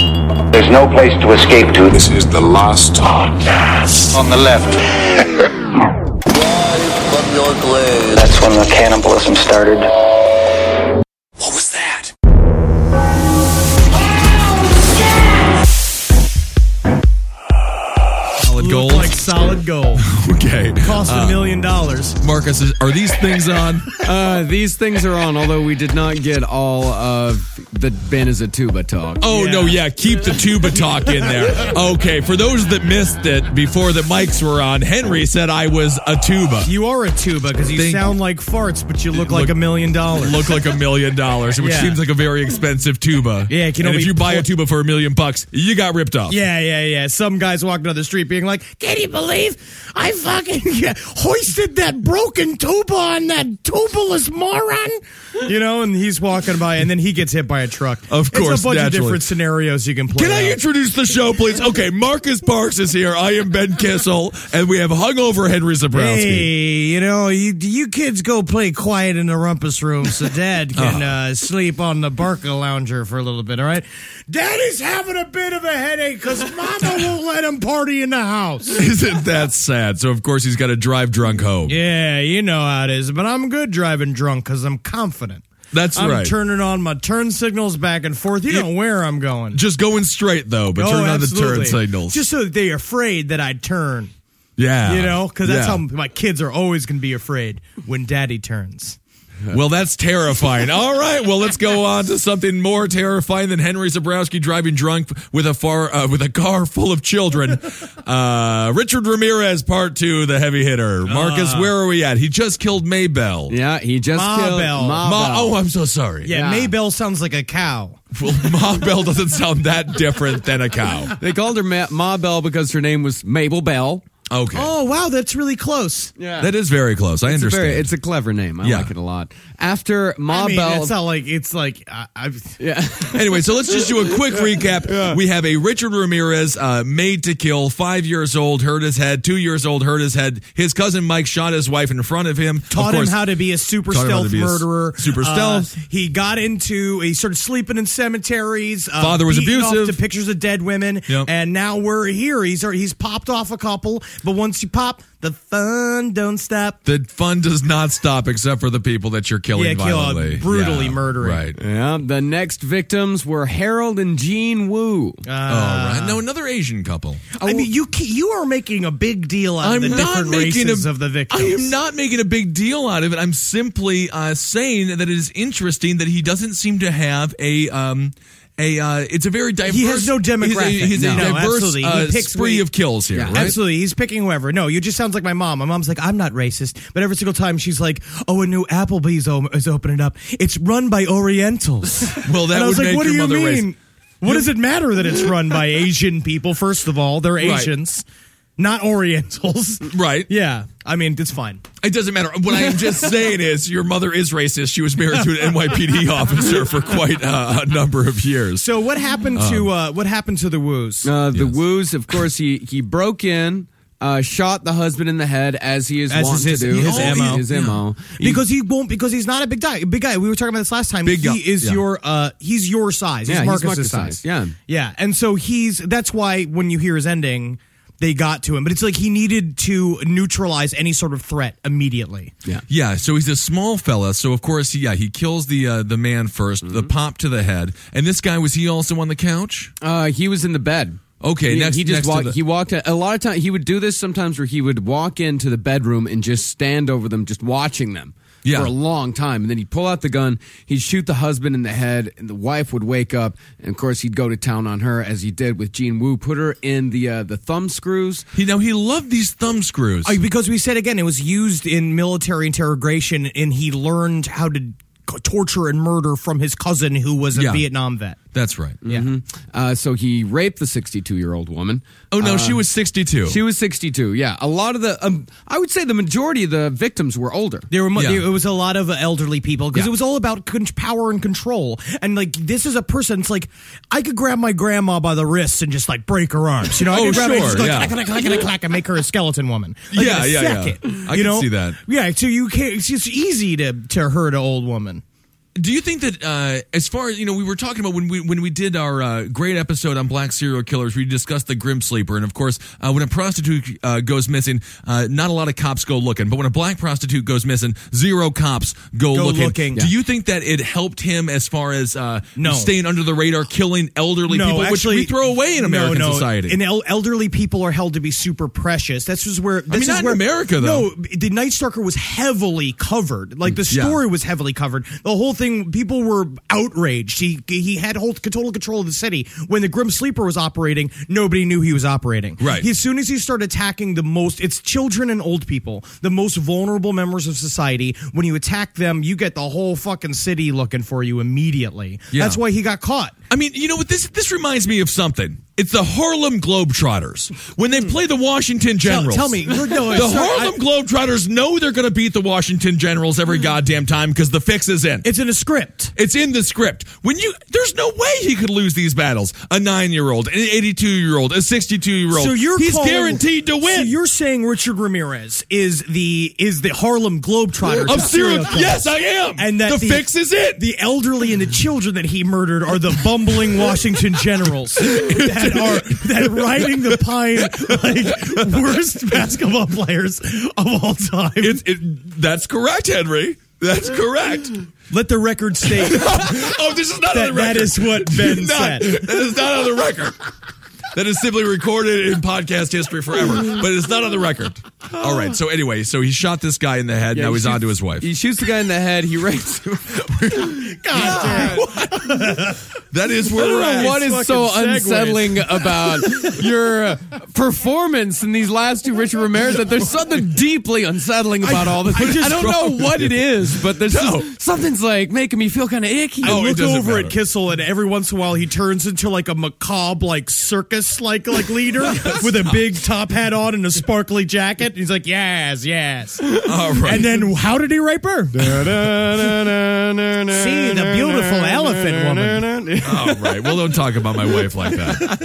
There's no place to escape to. This is the last podcast. On the left. From your grave. That's when the cannibalism started. What was that? Solid gold. Like solid gold. Okay. Cost $1 million. Marcus, are these things on? These things are on, although we did not get all of the Benazatuba talk. Oh, no, yeah. Keep the tuba talk in there. Okay, for those that missed it before the mics were on, Henry said I was a tuba. You are a tuba because you sound like farts, but you look like $1 million. Look like $1 million, which seems like a very expensive tuba. Yeah, and if you buy a tuba for $1 million, you got ripped off. Yeah. Some guys walking down the street being like, "Can you believe I fucking hoisted that broken tuba on that tubaless moron?" You know, and he's walking by, and then he gets hit by a truck. Of course, it's a bunch naturally. of different scenarios you can play. Can I introduce the show, please? Okay, Marcus Parks is here. I am Ben Kissel, and we have hungover Henry Zabrowski. Hey, you kids go play quiet in the rumpus room so Dad can sleep on the Barca lounger for a little bit, all right? Daddy's having a bit of a headache because Mama won't let him party in the house. Isn't that sad? So, of course, he's got to drive drunk home. Yeah, you know how it is, but I'm good driving drunk because I'm confident. That's I'm right. turning on my turn signals back and forth. You know where I'm going. Just going straight, though, but turn on the turn signals. Just so that they're afraid that I'd turn. Yeah. You know, because that's how my kids are always going to be afraid when Daddy turns. Well, that's terrifying. All right, well, let's go on to something more terrifying than Henry Zabrowski driving drunk with a car full of children. Richard Ramirez, part 2, the heavy hitter. Marcus, where are we at? He just killed Maybell. Yeah, he just killed Ma. Oh, I'm so sorry. Yeah, Maybell sounds like a cow. Well, Ma Bell doesn't sound that different than a cow. They called her Ma Bell because her name was Mabel Bell. Okay. Oh, wow, that's really close. Yeah. That is very close. I understand. It's a clever name. I like it a lot. After Ma Bell. It's not like, yeah. Anyway, so let's just do a quick recap. Yeah. We have a Richard Ramirez made to kill, 5 years old, hurt his head, 2 years old, hurt his head. His cousin Mike shot his wife in front of him. Taught him how to be a super stealth murderer. Super stealth. He started sleeping in cemeteries. Father was abusive. Off to pictures of dead women. Yep. And now we're here. He's popped off a couple. But once you pop, the fun don't stop. The fun does not stop except for the people that you're killing violently. Brutally murdering. Right. Yeah. The next victims were Harold and Jean Wu. Right. No, another Asian couple. I mean, you are making a big deal out of the different races of the victims. I am not making a big deal out of it. I'm simply saying that it is interesting that he doesn't seem to have it's a very diverse. He has no demographic. He's a diverse spree of kills here. Yeah, right? Absolutely. He's picking whoever. No, you just sounds like my mom. My mom's like, I'm not racist, but every single time she's like, "Oh, a new Applebee's is opening up. It's run by Orientals." Well, that would make your mother racist. What does it matter that it's run by Asian people? First of all, they're Asians. Right. Not Orientals. Right. Yeah. I mean, it's fine. It doesn't matter. What I am just saying is your mother is racist. She was married to an NYPD officer for quite a number of years. So what happened to the Woos? The Woos, of course, he broke in, shot the husband in the head as he is wont to do. His MO. Because he's not a big guy. Big guy. We were talking about this last time. He's your size. He's Marcus's size. Yeah. Yeah. And so that's why when you hear his ending, they got to him, but it's like he needed to neutralize any sort of threat immediately. Yeah. So he's a small fella. So of course, he kills the man first, the pop to the head, and this guy, was he also on the couch? He was in the bed. Okay, he walked. A lot of times he would do this sometimes, where he would walk into the bedroom and just stand over them, just watching them. For a long time. And then he'd pull out the gun, he'd shoot the husband in the head, and the wife would wake up, and of course he'd go to town on her, as he did with Jean Wu, put her in the thumb screws. He loved these thumb screws. Because we said again, it was used in military interrogation, and he learned how to torture and murder from his cousin who was a Vietnam vet. That's right. Yeah. Mm-hmm. So he raped the 62-year-old woman. Oh, no, she was 62. She was 62, yeah. A lot of I would say the majority of the victims were older. It was a lot of elderly people, because it was all about power and control. And, this is a person, it's like, I could grab my grandma by the wrists and just, break her arms. I could grab her and just clack and make her a skeleton woman. I can see that. Yeah, so you can't, it's just easy to hurt an old woman. Do you think that as far as, we were talking about when we did our great episode on black serial killers, we discussed the Grim Sleeper. And of course, when a prostitute goes missing, not a lot of cops go looking. But when a black prostitute goes missing, 0 cops go looking. Do you think that it helped him as far as staying under the radar, killing elderly people, actually, which we throw away in American society? And elderly people are held to be super precious. This is where... not in America, though. No, the Night Stalker was heavily covered. Like, the story was heavily covered. The whole thing, people were outraged. He had total control of the city. When the Grim Sleeper was operating, nobody knew he was operating. Right. As soon as he started attacking it's children and old people, the most vulnerable members of society. When you attack them, you get the whole fucking city looking for you immediately. Yeah. That's why he got caught. I mean, you know what? This reminds me of something. It's the Harlem Globetrotters. When they play the Washington Generals. Tell me. Harlem Globetrotters know they're going to beat the Washington Generals every goddamn time because the fix is in. It's in a script. It's in the script. There's no way he could lose these battles. A 9-year-old, an 82-year-old, a 62-year-old. So he's guaranteed to win. So you're saying Richard Ramirez is the Harlem Globetrotters of serial killers? Yes, I am. And that the fix is it. The elderly and the children that he murdered are the bumbling Washington Generals that riding the pine like worst basketball players of all time. That's correct, Henry. That's correct. Let the record state. This is not on the record. That is what Ben said. That is not on the record. That is simply recorded in podcast history forever, but it's not on the record. All right. So anyway, he shot this guy in the head. Now he's on to his wife. He shoots the guy in the head. He rapes him. God damn. That is where we're at. What is so unsettling about your performance in these last two Richard Ramirez that there's something deeply unsettling about all this. I don't know what it is, but there's something's like making me feel kind of icky. I look over at Kissel, and every once in a while he turns into like a macabre circus like leader with a big top hat on and a sparkly jacket. And he's like, yes. All right. And then how did he rape her? See, the beautiful elephant woman. All right. Well, don't talk about my wife like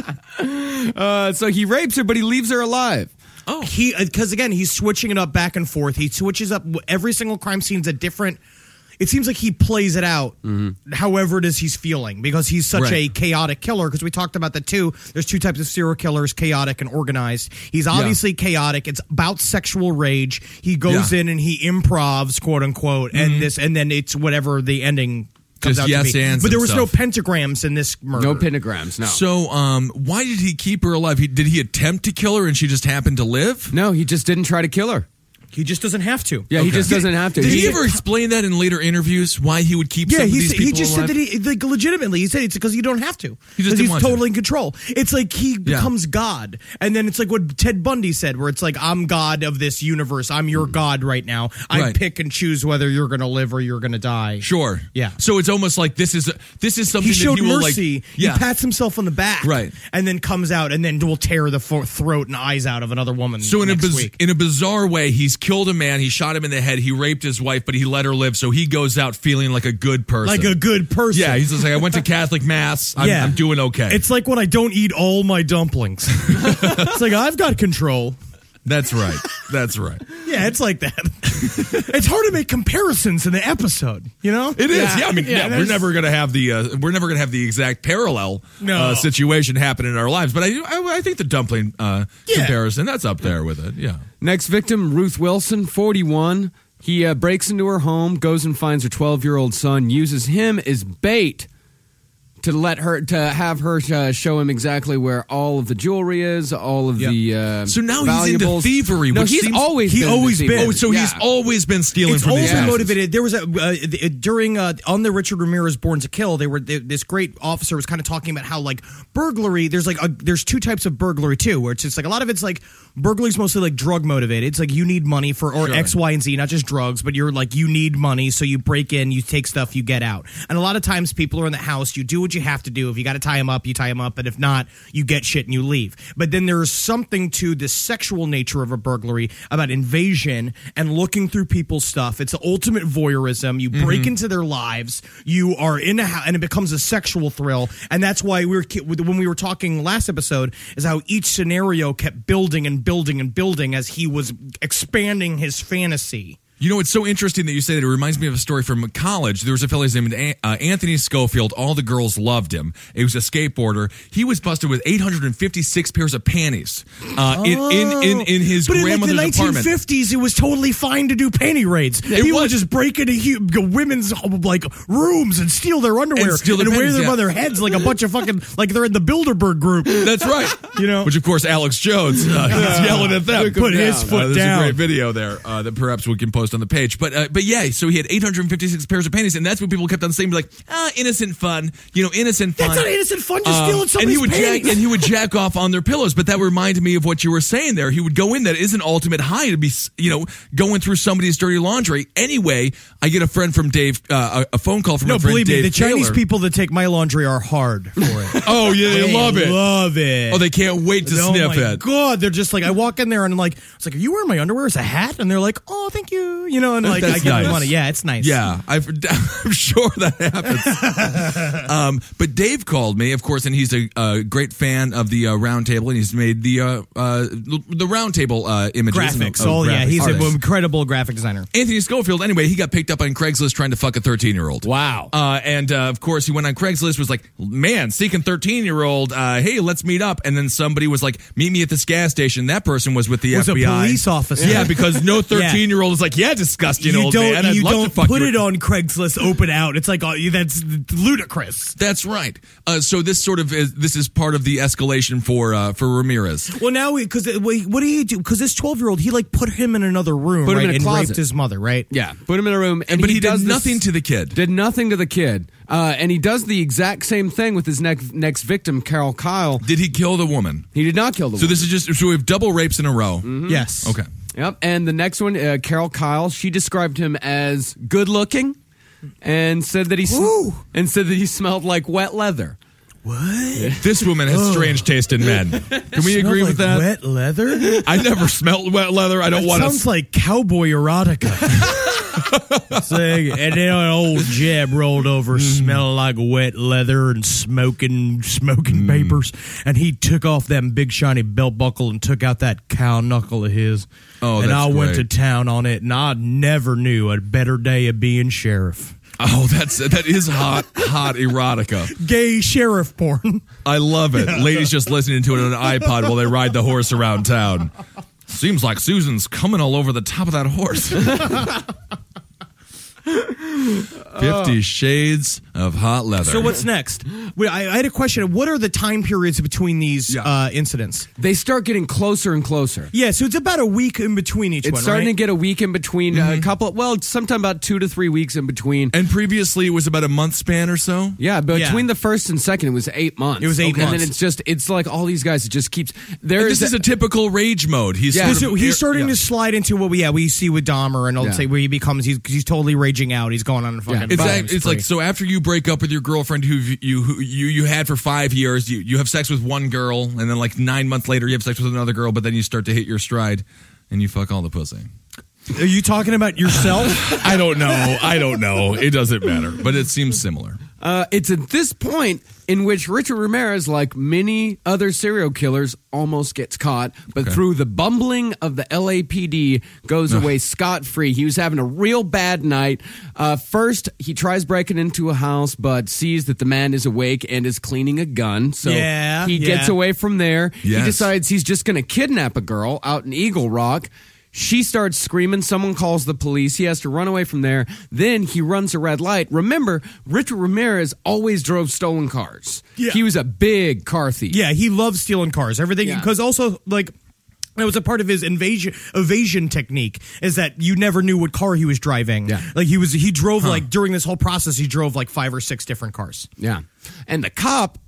that. So he rapes her, but he leaves her alive. Oh, because again, he's switching it up back and forth. He switches up every single crime scene's a different. It seems like he plays it out however it is he's feeling because he's such a chaotic killer. Because we talked about the two. There's two types of serial killers, chaotic and organized. He's obviously chaotic. It's about sexual rage. He goes in and he improvs, quote unquote, and then it's whatever the ending comes just out yes to be. ands. But there was no stuff. pentagrams in this murder. No pentagrams, no. So why did he keep her alive? Did he attempt to kill her and she just happened to live? No, he just didn't try to kill her. He just doesn't have to. Yeah, he just doesn't have to. Did he ever explain that in later interviews? Why he would keep some of these people he just alive? said that legitimately. He said it's because you don't have to. He just he's didn't want totally in control. It's like he becomes God, and then it's like what Ted Bundy said, where it's like I'm God of this universe. I'm your God right now. I pick and choose whether you're going to live or you're going to die. Sure. Yeah. So it's almost like this is something he showed that he will mercy. He pats himself on the back, right, and then comes out and then will tear the throat and eyes out of another woman. So in a bizarre way, he's killed a man. He shot him in the head. He raped his wife, but he let her live. So he goes out feeling like a good person. Like a good person. Yeah, he's just like, I went to Catholic Mass. I'm doing okay. It's like when I don't eat all my dumplings. It's like, I've got control. That's right. That's right. Yeah, it's like that. It's hard to make comparisons in the episode, you know? It is. Yeah, I mean, we're never going to have the exact parallel situation happen in our lives. But I think the dumpling comparison, that's up there with it. Yeah. Next victim, Ruth Wilson, 41. He breaks into her home, goes and finds her 12-year-old son, uses him as bait to have her show him exactly where all of the jewelry is, all of the so now valuables. He's into thievery. No, which he's always been. Oh, so he's always been stealing it's from these houses. motivated. There was during on the Richard Ramirez Born to Kill. This great officer was kind of talking about how like burglary. There's two types of burglary too, where it's just like a lot of it's like burglary's mostly like drug motivated. It's like you need money for X, Y, and Z, not just drugs, but you're like you need money, so you break in, you take stuff, you get out. And a lot of times people are in the house, you do what you have to do. If you got to tie them up, you tie them up, and if not, you get shit and you leave. But then there's something to the sexual nature of a burglary about invasion and looking through people's stuff. It's the ultimate voyeurism. You break into their lives. You are in a house, and it becomes a sexual thrill. And that's why when we were talking last episode, is how each scenario kept building and building and building as he was expanding his fantasy. You know, it's so interesting that you say that. It reminds me of a story from college. There was a fellow named Anthony Schofield. All the girls loved him. He was a skateboarder. He was busted with 856 pairs of panties in his grandmother's apartment. But in the 1950s, it was totally fine to do panty raids. People would just break into women's rooms and steal their underwear and wear them on their heads like a bunch of fucking like they're in the Bilderberg group. That's right. Which of course Alex Jones he's yelling at them. Put his foot down. There's a great video there that perhaps we can post on the page. But yeah, so he had 856 pairs of panties, and that's what people kept on saying, like, innocent fun. Innocent fun. That's not innocent fun, just stealing somebody's panties. And he would jack off on their pillows. But that reminded me of what you were saying there. He would go in. That is an ultimate high to be, going through somebody's dirty laundry. Anyway, I get a friend from Dave, a phone call from my friend Dave. No, believe me, the Chinese people that take my laundry are hard for it. Oh, yeah, they love it. Love it. Oh, they can't wait to sniff it. Oh, my God. They're just like, I walk in there and I'm like, it's like, are you wearing my underwear as a hat? And they're like, oh, thank you. And like, I give them money. Yeah, it's nice. Yeah, I'm sure that happens. But Dave called me, of course, and he's a great fan of the Round Table, and he's made the Round Table images. Graphics. He's an incredible graphic designer. Anthony Schofield, anyway, he got picked up on Craigslist trying to fuck a 13-year-old. Wow. And of course, he went on Craigslist, was like, man, seeking 13-year-old, hey, let's meet up. And then somebody was like, meet me at this gas station. That person was with the FBI. Was a police officer. Yeah, because no 13-year-old is like, yeah, disgusting old man. You don't put it on Craigslist open out. It's like, that's ludicrous. That's right. So this this is part of the escalation for Ramirez. Well, now, because what do you do? Because this 12-year-old, he like put him in another room, put him in a and closet. Raped his mother, right? Yeah, put him in a room, but he did nothing to the kid. Did nothing to the kid, and he does the exact same thing with his next victim, Carol Kyle. Did he kill the woman? He did not kill the woman. So this is so we have double rapes in a row. Mm-hmm. Yes. Okay. Yep. And the next one, Carol Kyle, she described him as good looking, and said that he smelled like wet leather. What? This woman has strange taste in men. Can we agree with that? Wet leather? I never smelled wet leather. I don't want to. Sounds like cowboy erotica. And then an old Jeb rolled over, smelling like wet leather and smoking papers. And he took off that big shiny belt buckle and took out that cow knuckle of his. Oh, and that's I went to great. town on it, and I never knew a better day of being sheriff. Oh, that is hot erotica. Gay sheriff porn. I love it. Ladies just listening to it on an iPod while they ride the horse around town. Seems like Susan's coming all over the top of that horse. 50 Shades of Hot Leather. So what's next? I had a question. What are the time periods between these incidents? They start getting closer and closer. Yeah, so it's about a week in between each one, It's starting right? to get a week in between, a couple, sometime about 2 to 3 weeks in between. And previously it was about a month span or so? Yeah, but between the first and second, it was 8 months. It was 8 months. And then it's like all these guys, it just keeps... This is a typical rage mode. He's starting to slide into what we see with Dahmer, and I'll say where he becomes, he's totally raging out. He's going on a fucking It's like, so after you break up with your girlfriend who you had for 5 years, you have sex with one girl, and then like 9 months later you have sex with another girl, but then you start to hit your stride and you fuck all the pussy. Are you talking about yourself? I don't know. It doesn't matter, but it seems similar. It's at this point in which Richard Ramirez, like many other serial killers, almost gets caught, but through the bumbling of the LAPD, goes away scot-free. He was having a real bad night. First, he tries breaking into a house, but sees that the man is awake and is cleaning a gun. So he gets away from there. Yes. He decides he's just going to kidnap a girl out in Eagle Rock. She starts screaming. Someone calls the police. He has to run away from there. Then he runs a red light. Remember, Richard Ramirez always drove stolen cars. Yeah. He was a big car thief. Yeah, he loves stealing cars. Everything, because also, like, it was a part of his evasion technique, is that you never knew what car he was driving. Yeah. Like, he drove, like, during this whole process, he drove, like, 5 or 6 different cars. Yeah. And the cop,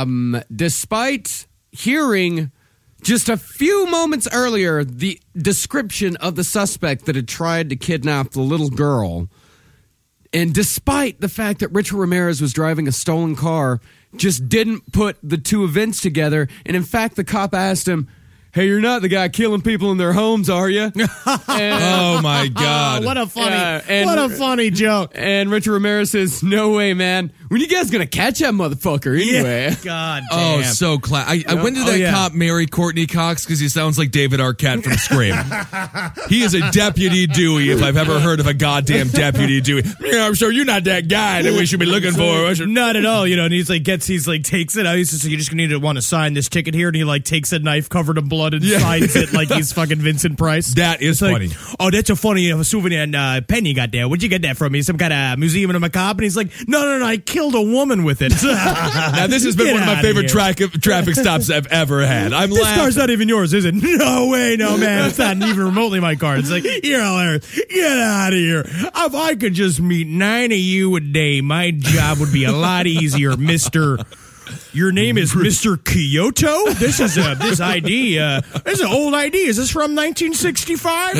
despite hearing... just a few moments earlier, the description of the suspect that had tried to kidnap the little girl, and despite the fact that Richard Ramirez was driving a stolen car, just didn't put the two events together. And in fact, the cop asked him, "Hey, you're not the guy killing people in their homes, are you?" Oh my God! What a funny joke. And Richard Ramirez says, "No way, man. When you guys gonna catch that motherfucker anyway? Yeah. God damn. Oh, so when did that cop marry Courtney Cox? Because he sounds like David Arquette from Scream. He is a Deputy Dewey, if I've ever heard of a goddamn Deputy Dewey. Yeah, I'm sure you're not that guy that we should be looking for. Not at all, and he's like, takes it out. He's just like, you just need to want to sign this ticket here, and he like takes a knife covered in blood and signs it like he's fucking Vincent Price. That is funny. Oh, that's a funny souvenir pen you got there. Where'd you get that from? Some kind of museum in a macabre? And he's like, no, I killed a woman with it. Now, this has been one of my favorite traffic stops I've ever had. This car's not even yours, is it? No way, no, man. It's not even remotely my car. It's like, you're hilarious. Get out of here. If I could just meet 9 of you a day, my job would be a lot easier, Mr. Your name is Mr. Kyoto? This is this ID. This is an old ID. Is this from 1965?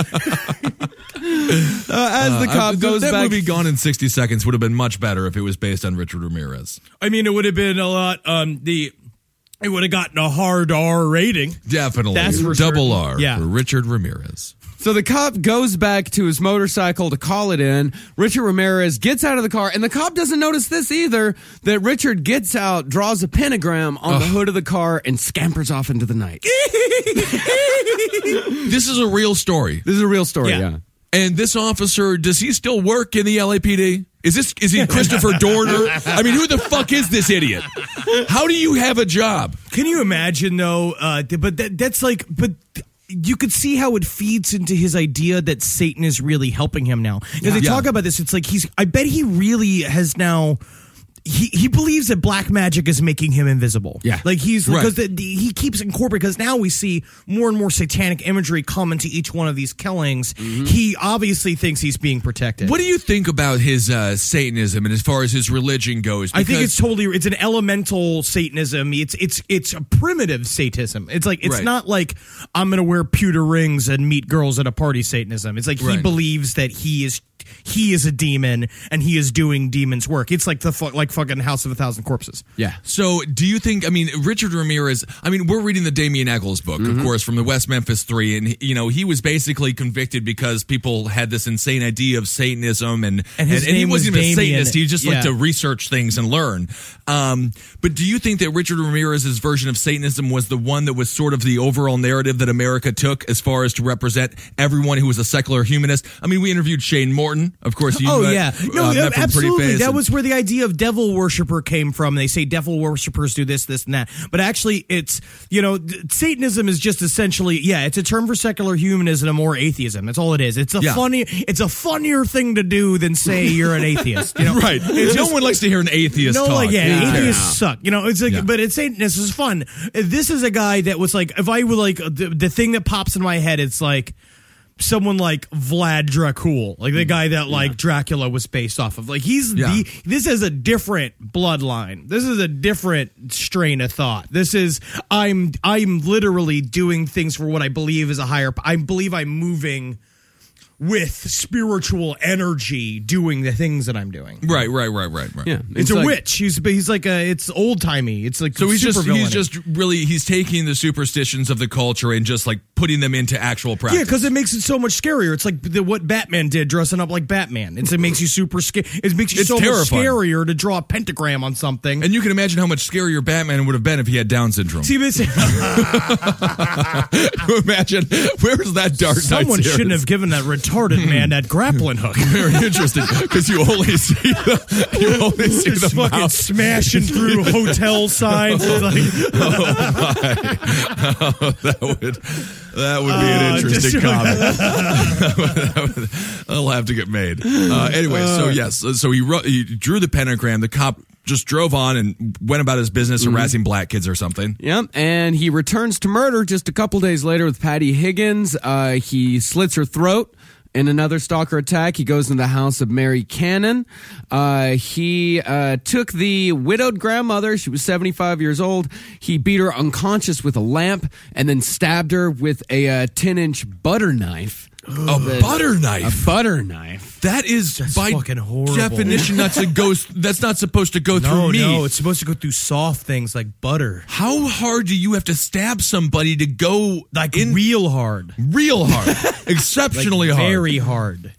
As the cop goes that back, movie Gone in 60 Seconds would have been much better if it was based on Richard Ramirez. I mean, it would have been a lot. It would have gotten a hard R rating. Definitely, that's for double certain. R for Richard Ramirez. So the cop goes back to his motorcycle to call it in. Richard Ramirez gets out of the car, and the cop doesn't notice this either, that Richard gets out, draws a pentagram on the hood of the car, and scampers off into the night. This is a real story. This is a real story, yeah. And this officer, does he still work in the LAPD? Is he Christopher Dorner? I mean, who the fuck is this idiot? How do you have a job? Can you imagine, though? But you could see how it feeds into his idea that Satan is really helping him now. Because they talk about this, it's like I bet he really has now. He believes that black magic is making him invisible. Yeah. Like because he keeps incorporating, because now we see more and more satanic imagery come into each one of these killings. Mm-hmm. He obviously thinks he's being protected. What do you think about his Satanism and as far as his religion goes? I think it's an elemental Satanism. It's a primitive Satanism. It's like, it's not like I'm going to wear pewter rings and meet girls at a party Satanism. It's like he believes that he is a demon and he is doing demons' work. It's like fucking House of a Thousand Corpses. Yeah. So do you think, Richard Ramirez, we're reading the Damien Eccles book, of course, from the West Memphis 3, and he was basically convicted because people had this insane idea of Satanism, and he wasn't even a Satanist. He just liked to research things and learn. But do you think that Richard Ramirez's version of Satanism was the one that was sort of the overall narrative that America took as far as to represent everyone who was a secular humanist? We interviewed Shane Morton, of course. Absolutely. That was where the idea of devil worshiper came from. They say devil worshipers do this, and that. But actually, it's, Satanism is just essentially, it's a term for secular humanism or atheism. That's all it is. It's a funnier thing to do than say you're an atheist. Right. No one likes to hear an atheist talk. Atheists suck. It's like, but it's Satanism is fun. This is a guy that was like, if I would like, the thing that pops in my head, it's like, someone like Vlad Dracul, like the guy that Dracula was based off of. Like this is a different bloodline. This is a different strain of thought. This is I'm literally doing things for what I believe is a higher. I believe I'm moving with spiritual energy doing the things that I'm doing. Right. Yeah, it's a witch. He's like it's old timey. It's like so he's taking the superstitions of the culture and just like putting them into actual practice. Yeah, because it makes it so much scarier. It's like what Batman did, dressing up like Batman. It makes you super scared. It makes you so terrifying. Much scarier to draw a pentagram on something. And you can imagine how much scarier Batman would have been if he had Down syndrome. See, this imagine where's that Dark Knight Someone series? Shouldn't have given that retarded man that grappling hook. Very interesting, because you only see the fucking mouth smashing through hotel signs. That would be an interesting comic. That'll have to get made. Anyway, so he drew the pentagram. The cop just drove on and went about his business harassing black kids or something. Yep, and he returns to murder just a couple days later with Patty Higgins. He slits her throat. In another stalker attack, he goes into the house of Mary Cannon. He took the widowed grandmother. She was 75 years old. He beat her unconscious with a lamp and then stabbed her with a 10-inch butter knife. A butter knife? A butter knife. That's by fucking horrible. definition that's not supposed to go through meat. No, it's supposed to go through soft things like butter. How hard do you have to stab somebody to go real hard? Real hard. Exceptionally hard. Very hard.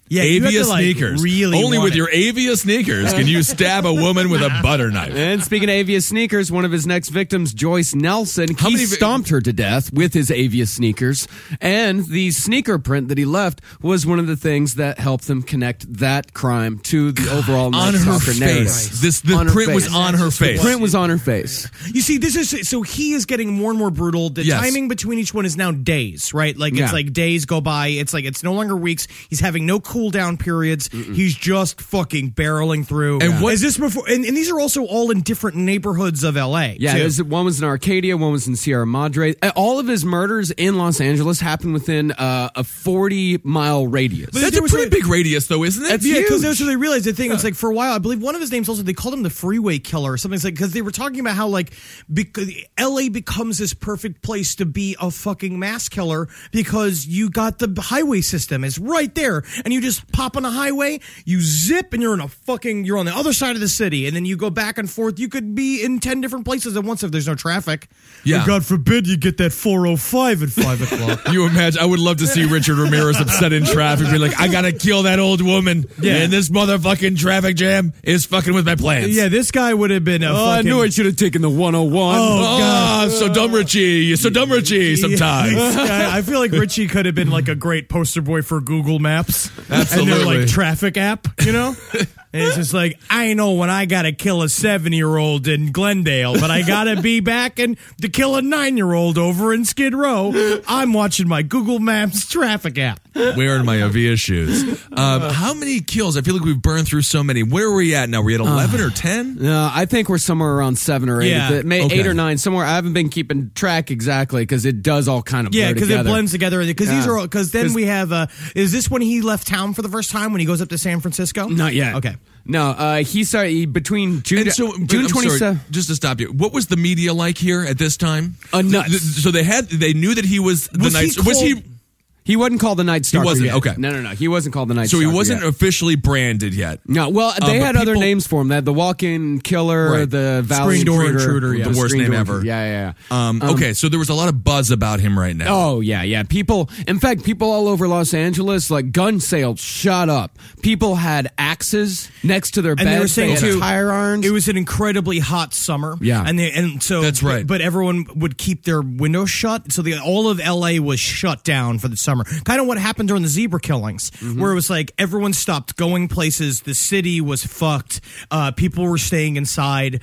Yeah, you have Avia to, like, sneakers. really Only want with it. your Avia sneakers can you stab a woman with a butter knife. And speaking of Avia sneakers, one of his next victims, Joyce Nelson, he stomped her to death with his Avia sneakers. And the sneaker print that he left was one of the things that helped them connect that crime to the overall on Night her Stalker narrative. face. The print was on her face. The print was on her face. You see, this is so he is getting more and more brutal. The Yes. timing between each one is now days, right? Like Yeah. it's like days go by. It's like it's no longer weeks. He's having no cool down periods. He's just fucking barreling through. And what- is this before? And these are also all in different neighborhoods of LA. Yeah, too. one was in Arcadia, one was in Sierra Madre. All of his murders in Los Angeles happened within a 40-mile radius. That's there a was pretty a- big radius, though, isn't it? That's Yeah, because huge. that's what they realized. The thing was like for a while, I believe one of his names also they called him the Freeway Killer or something like because they were talking about how like because LA becomes this perfect place to be a fucking mass killer because you got the highway system is right there and you just pop on a highway, you zip and you're on the other side of the city and then you go back and forth. You could be in 10 different places at once if there's no traffic. Yeah. And God forbid you get that 405 at 5 o'clock. You imagine? I would love to see Richard Ramirez upset in traffic, be like, "I gotta kill that old woman, and this motherfucking traffic jam is fucking with my plans." Yeah, this guy would have been a I fucking... knew I should have taken the 101. Oh, so dumb, Richie. So dumb, Richie. Sometimes. Yeah, I feel like Richie could have been like a great poster boy for Google Maps. Absolutely. And their like traffic app, you know? And it's just like, I know when I got to kill a 7-year-old in Glendale, but I got to be back and to kill a 9-year-old over in Skid Row. I'm watching my Google Maps traffic app. Wearing my Avia shoes. How many kills? I feel like we've burned through so many. Where are we at now? Are we at 11 or 10? I think we're somewhere around 7 or 8. Yeah. Eight or 9, somewhere. I haven't been keeping track exactly because it does all kind of blur Yeah, because it together. blends together. Because these Yeah. are because then we have. Is this when he left town for the first time when he goes up to San Francisco? Not yet. Okay. No, he started between June, And so, June I'm sorry, 27th. just to stop you, what was the media like here at this time? Nuts. So they knew that he was the Was night. he Was he? called- He wasn't called the Night Stalker wasn't, yet. okay. No. He wasn't called the Night So Stalker he wasn't yet. officially branded yet. No, well, they but had other people- names for him. They had the Walk-In Killer, Right. the Valley Screen Door Intruder, Intruder, yeah. The worst Screen name Door ever. Intruder. Yeah. Okay, so there was a lot of buzz about him right now. Oh, yeah. People all over Los Angeles, like gun sales shot up. People had axes next to their beds. And they were saying had too, tire irons. it was an incredibly hot summer. Yeah. and so That's right. But everyone would keep their windows shut, so all of LA was shut down for the summer. Kind of what happened during the zebra killings, where it was like everyone stopped going places. The city was fucked. People were staying inside.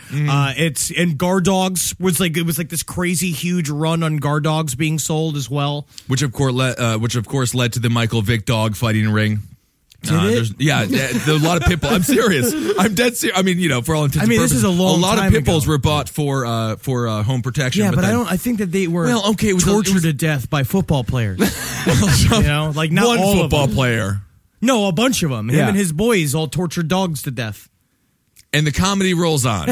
And guard dogs was like this crazy huge run on guard dogs being sold as well. Which of course led to the Michael Vick dog fighting ring. Did it? There's a lot of pit bulls. I'm serious. I'm dead serious. I mean, for all intents and this purposes, is a long lot time of pit bulls ago. were bought for home protection. Yeah, but then- I think that they were Well, okay, it was tortured to death by football players. Like not one all football of them. player. No, a bunch of them. Him Yeah. and his boys all tortured dogs to death. And the comedy rolls on.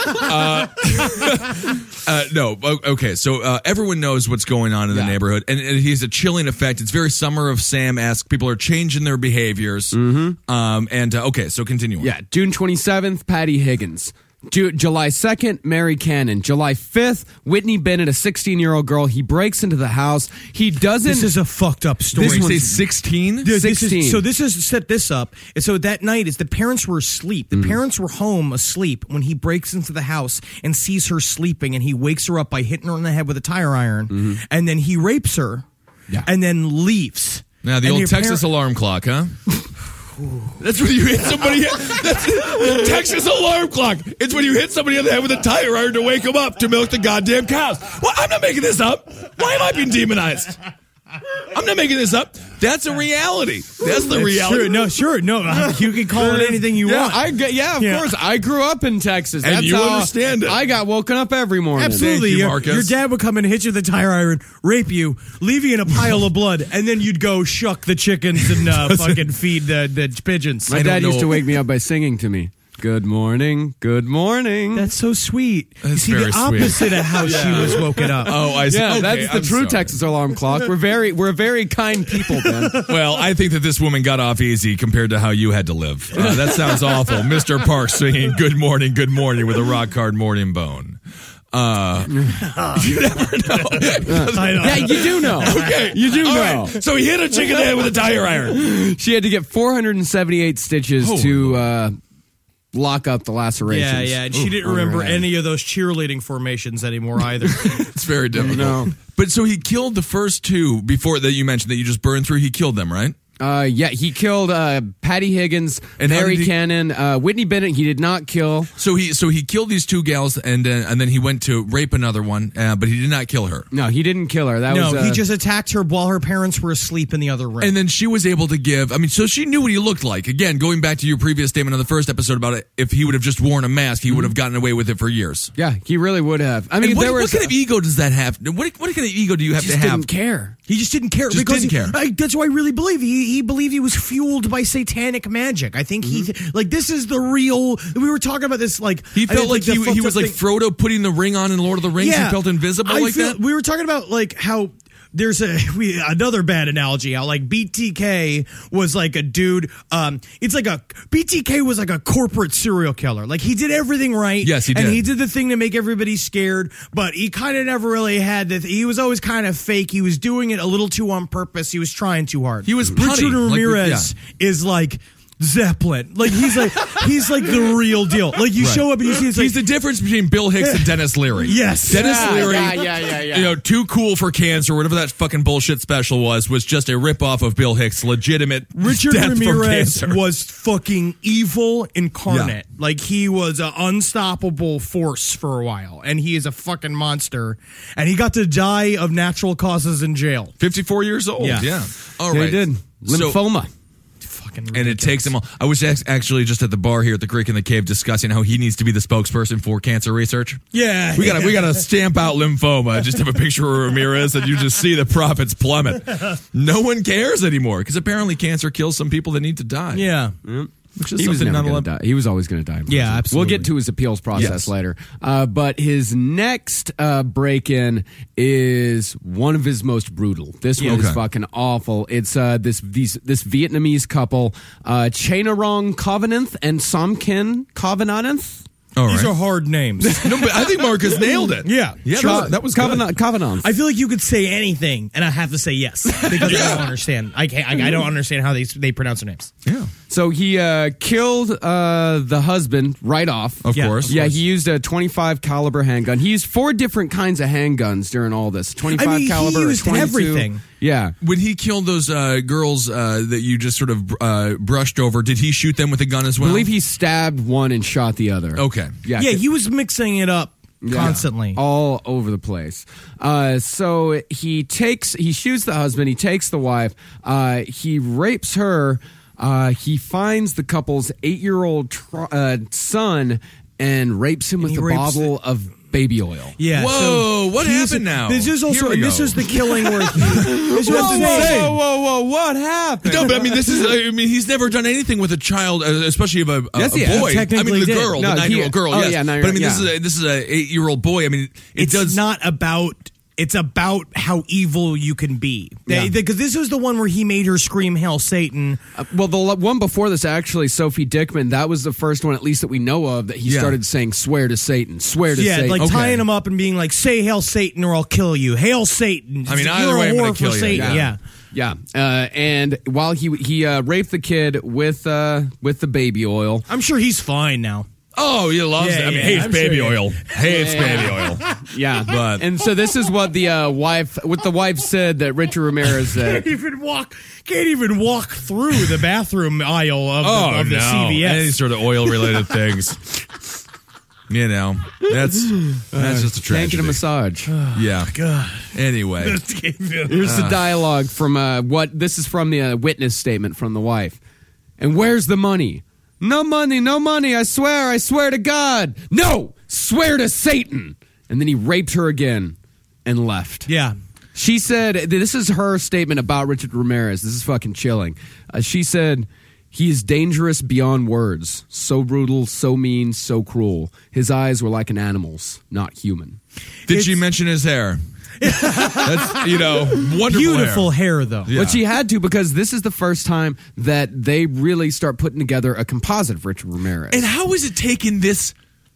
Okay. So everyone knows what's going on in the neighborhood, and he has a chilling effect. It's very Summer of Sam-esque. People are changing their behaviors. Okay, so continue on. Yeah, June 27th, Patty Higgins. July 2nd, Mary Cannon. July 5th, Whitney Bennett, a 16-year-old girl. He breaks into the house. He doesn't. This is a fucked up story. Did you say 16? Dude, 16. This is set this up. And so that night is the parents were asleep. The parents were home asleep when he breaks into the house and sees her sleeping, and he wakes her up by hitting her on the head with a tire iron, and then he rapes her, and then leaves. Now, the And old your Texas alarm clock, huh? That's when you hit somebody. That's the Texas alarm clock. It's when you hit somebody on the head with a tire iron to wake them up to milk the goddamn cows. Well, I'm not making this up. Why am I being demonized? I'm not making this up. That's a reality. That's the reality. Sure. No. You can call it anything you want. Of course. I grew up in Texas. And That's you how understand it. I got woken up every morning. Absolutely. Thank you, Your Marcus. dad would come in and hit you with a tire iron, rape you, leave you in a pile of blood, and then you'd go shuck the chickens and fucking feed the pigeons. My dad used to wake me up by singing to me, "Good morning, good morning." That's so sweet. You see, very the sweet. opposite of how she was woken up. Oh, I see. Yeah, Okay, that's the I'm true sorry. Texas alarm clock. We're very kind people, Ben. Well, I think that this woman got off easy compared to how you had to live. That sounds awful. Mr. Parks singing good morning with a rock hard morning bone. You never know. Yeah, you do know. Okay, You do All know. right. So he hit a chick in the head with a tire iron. She had to get 478 stitches Holy to lock up the lacerations. Yeah, and she didn't on her remember head. any of those cheerleading formations anymore either. It's very difficult. No. But so he killed the first two before that you mentioned that you just burned through. He killed them, right? Yeah, he killed Patty Higgins, And how Mary did he- Cannon, Whitney Bennett. He did not kill. So he killed these two gals, and then he went to rape another one, but he did not kill her. No, he didn't kill her. That was he just attacked her while her parents were asleep in the other room. And then she was able to give. I mean, so she knew what he looked like. Again, going back to your previous statement on the first episode about it, if he would have just worn a mask, he would have gotten away with it for years. Yeah, he really would have. I mean, And what, there was what kind of ego does that have? What kind of ego do you have just to have? didn't care. He just didn't care. Just didn't care. That's why I really believe he believed he was fueled by satanic magic. I think this is the real. We were talking about this like He felt like the he fucked was up like thing. Frodo putting the ring on in Lord of the Rings. He felt invisible that. We were talking about like how. There's another bad analogy how like BTK was like a dude. It's like BTK was like a corporate serial killer. Like he did everything right. Yes, he and did. he did the thing to make everybody scared. But he kind of never really had that. He was always kind of fake. He was doing it a little too on purpose. He was trying too hard. He was punny, Richard Ramirez is like Zeppelin. Like he's like the real deal. Like you show up and you see it's like He's the difference between Bill Hicks and Dennis Leary. Yes. Dennis Leary. Yeah. You know, Too Cool for Cancer, whatever that fucking bullshit special was just a ripoff of Bill Hicks' legitimate Richard death from Ramirez cancer. was fucking evil incarnate. Yeah. Like he was an unstoppable force for a while, and he is a fucking monster. And he got to die of natural causes in jail. 54 years old. Yeah. Yeah. All He right. did. So- Lymphoma. Fucking and it takes him all. I was actually just at the bar here at the Creek in the Cave discussing how he needs to be the spokesperson for cancer research. Yeah, We gotta stamp out lymphoma. Just have a picture of Ramirez and you just see the profits plummet. No one cares anymore because apparently cancer kills some people that need to die. Yeah. Which is He was something never not a going to lot. die. He was always going to die. in prison. Yeah, absolutely. We'll get to his appeals process Yes. later. But his next break-in is one of his most brutal. This one is Okay. fucking awful. It's this Vietnamese couple, Chainarong Covenant and Somkin Covenant. All These right. are hard names. No, but I think Marcus nailed it. Yeah. Yeah, Sure. that was good. Covenant. I feel like you could say anything, and I have to say yes because I don't understand. I don't understand how they pronounce their names. Yeah. So he killed the husband right off. Of Yeah. course. Yeah, he used a 25 caliber handgun. He used 4 different kinds of handguns during all this. 25 I mean, he caliber, a used 22. everything. Yeah. When he killed those girls that you just sort of brushed over, did he shoot them with a gun as I well? believe he stabbed one and shot the other. Okay. Yeah. Yeah, he was mixing it up constantly. All over the place. So he shoots the husband, he takes the wife, he rapes her, he finds the couple's 8-year-old son and rapes him with he a rapes bottle of baby oil. Yeah. Whoa, what he's- happened now? This is also Here we this go. is the killing where he. This was the thing. whoa, what happened? No, but I mean, he's never done anything with a child, especially of a Yes, a he has. boy. I Technically mean, the did. girl, No, the 9-year-old girl. oh, Yes, yeah, 9-year-old, but I mean, yeah. this is a 8-year-old boy. I mean, it It's does not about. It's about how evil you can be. Yeah. Because this was the one where he made her scream "Hail Satan." Well, the one before this, actually, Sophie Dickman, that was the first one, at least that we know of, that he Yeah. started saying, swear to Satan, swear to Yeah, Satan. like Okay. tying him up and being like, "Say Hail Satan or I'll kill you." Hail Satan. I mean, You're either a way, I'm whore gonna for kill you. Satan. Yeah. Yeah. Yeah, and while he raped the kid with the baby oil. I'm sure he's fine now. Oh, he loves Yeah, it. I mean, yeah, hates I'm baby sure he- oil. Hates baby oil. Yeah, But- and so this is what the wife said that Richard Ramirez said. Can't even walk through the bathroom aisle of the CVS. Any sort of oil related things. You know, that's just a Can't tragedy. get a massage. Yeah. God. Anyway, Here's the dialogue from this is from the witness statement from the wife. And where's the money? No money, I swear to God. No, swear to Satan. And then he raped her again and left. Yeah. She said, this is her statement about Richard Ramirez. This is fucking chilling. She said, he is dangerous beyond words. So brutal, so mean, so cruel. His eyes were like an animal's, not human. did she mention his hair? That's, wonderful Beautiful hair, though. Yeah. But she had to because this is the first time that they really start putting together a composite of Richard Ramirez. And how is it taken this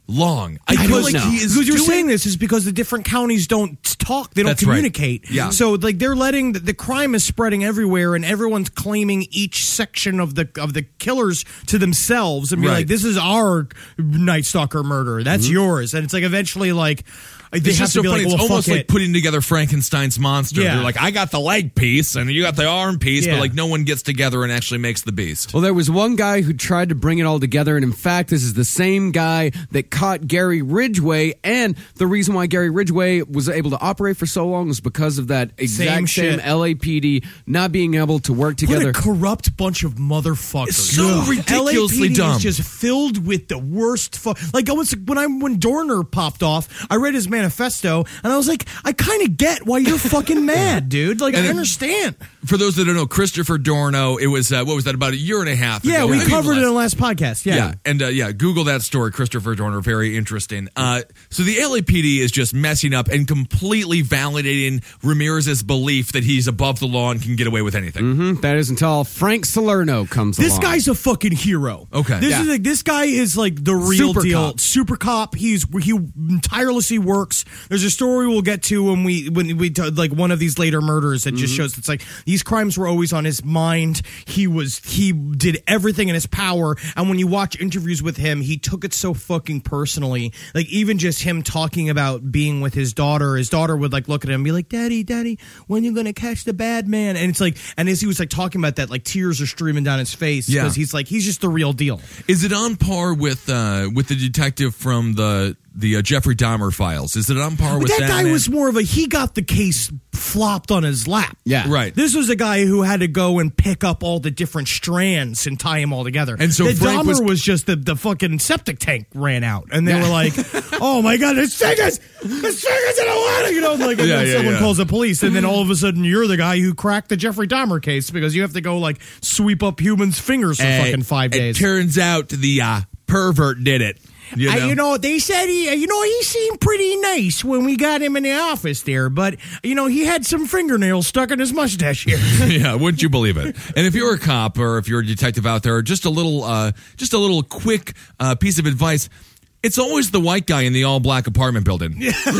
long? I feel like he is because you're doing- saying this is because the different counties don't talk, they don't That's right. communicate. Yeah. So like they're letting the crime is spreading everywhere, and everyone's claiming each section of the killers to themselves and be Right. like, "This is our Night Stalker murder. That's yours." And it's like eventually like. They It's have just to so be funny. like, It's well, almost fuck like it. putting together Frankenstein's monster. Yeah. They're like, I got the leg piece and you got the arm piece, Yeah. but like no one gets together and actually makes the beast. Well, there was one guy who tried to bring it all together, and in fact, this is the same guy that caught Gary Ridgway. And the reason why Gary Ridgway was able to operate for so long was because of that exact same shit. LAPD not being able to work together. What a corrupt bunch of motherfuckers! It's so ridiculously LAPD dumb. is just filled with the worst. Like when Dorner popped off, I read his manifesto and I was like, I kind of get why you're fucking mad, dude. Like, I understand. For those that don't know, Christopher Dorno, it was, what was that, about a year and a half ago? Yeah, we Maybe covered it less. in the last podcast. Yeah. And Google that story, Christopher Dorner, very interesting. So the LAPD is just messing up and completely validating Ramirez's belief that he's above the law and can get away with anything. That is until Frank Salerno comes This along. guy's a fucking hero. Okay. This Yeah. is like this guy is like the real Super deal. cop. Super cop. He tirelessly works. There's a story we'll get to when we like one of these later murders that just shows it's like these crimes were always on his mind. He did everything in his power, and when you watch interviews with him, he took it so fucking personally. Like even just him talking about being with his daughter would like look at him and be like, Daddy, when you gonna catch the bad man? And it's like, and as he was like talking about that, like tears are streaming down his face Yeah. because he's just the real deal. Is it on par with the detective from the Jeffrey Dahmer files? Is it on par with But that guy man? was more of he got the case flopped on his lap. Yeah. Right. This was a guy who had to go and pick up all the different strands and tie them all together. And so the Frank Dahmer was- was just the fucking septic tank ran out, and they were like, "Oh my god, this thing is in the water," you know, like and Yeah, then yeah, someone yeah. calls the police, and then all of a sudden you're the guy who cracked the Jeffrey Dahmer case because you have to go like sweep up humans' fingers for fucking 5 days. It turns out the pervert did it. You know? They said he seemed pretty nice when we got him in the office there, but he had some fingernails stuck in his mustache here. Yeah, wouldn't you believe it? And if you're a cop or if you're a detective out there, just a little quick piece of advice. It's always the white guy in the all-black apartment building.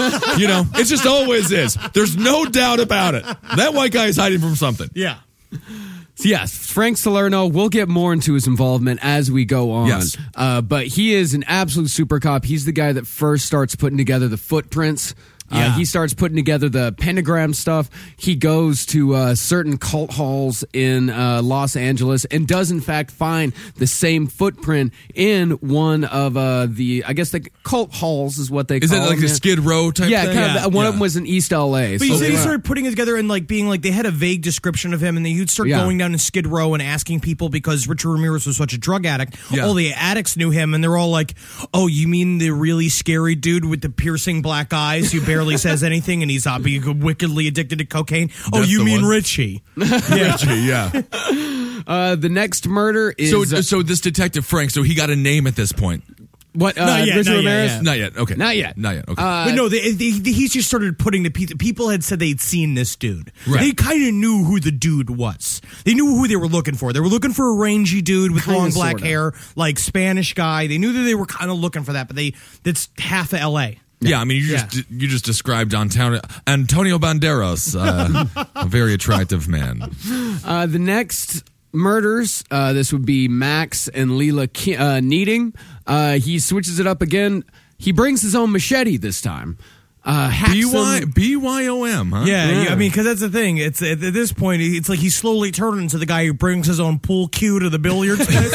It just always is. There's no doubt about it. That white guy is hiding from something. Yeah. So yes, Frank Salerno, we'll get more into his involvement as we go on. Yes. But he is an absolute super cop. He's the guy that first starts putting together the footprints. Yeah. He starts putting together the pentagram stuff. He goes to certain cult halls in Los Angeles and does, in fact, find the same footprint in one of the cult halls is what they Is call it like them. a Skid Row type Yeah, thing? kind of. One of them was in East L.A. But you So- said he started putting it together and like being like they had a vague description of him, and then you'd start Yeah. going down to Skid Row and asking people because Richard Ramirez was such a drug addict. Yeah. All the addicts knew him, and they're all like, "Oh, you mean the really scary dude with the piercing black eyes who barely says anything, and he's wickedly addicted to cocaine? Oh, That's you the mean one. Richie?" Richie, yeah. the next murder is So this detective Frank, so he got a name at this point. what? Not yet, Richard not yet, Ramirez? yeah. Not yet. Okay. Not yet. Okay. But no, he's just started putting the people had said they'd seen this dude. Right. They kind of knew who the dude was. They knew who they were looking for. They were looking for a rangy dude with Kinda, long black sorta. hair, like Spanish guy. They knew that they were kind of looking for that, but that's half of L.A. Yeah, I mean, you just described Antonio Banderas, a very attractive man. The next murders, this would be Max and Leela Needing. He switches it up again. He brings his own machete this time. BYOM, huh? Yeah, I mean, because that's the thing. It's at this point, it's like he's slowly turning into the guy who brings his own pool cue to the billiards place.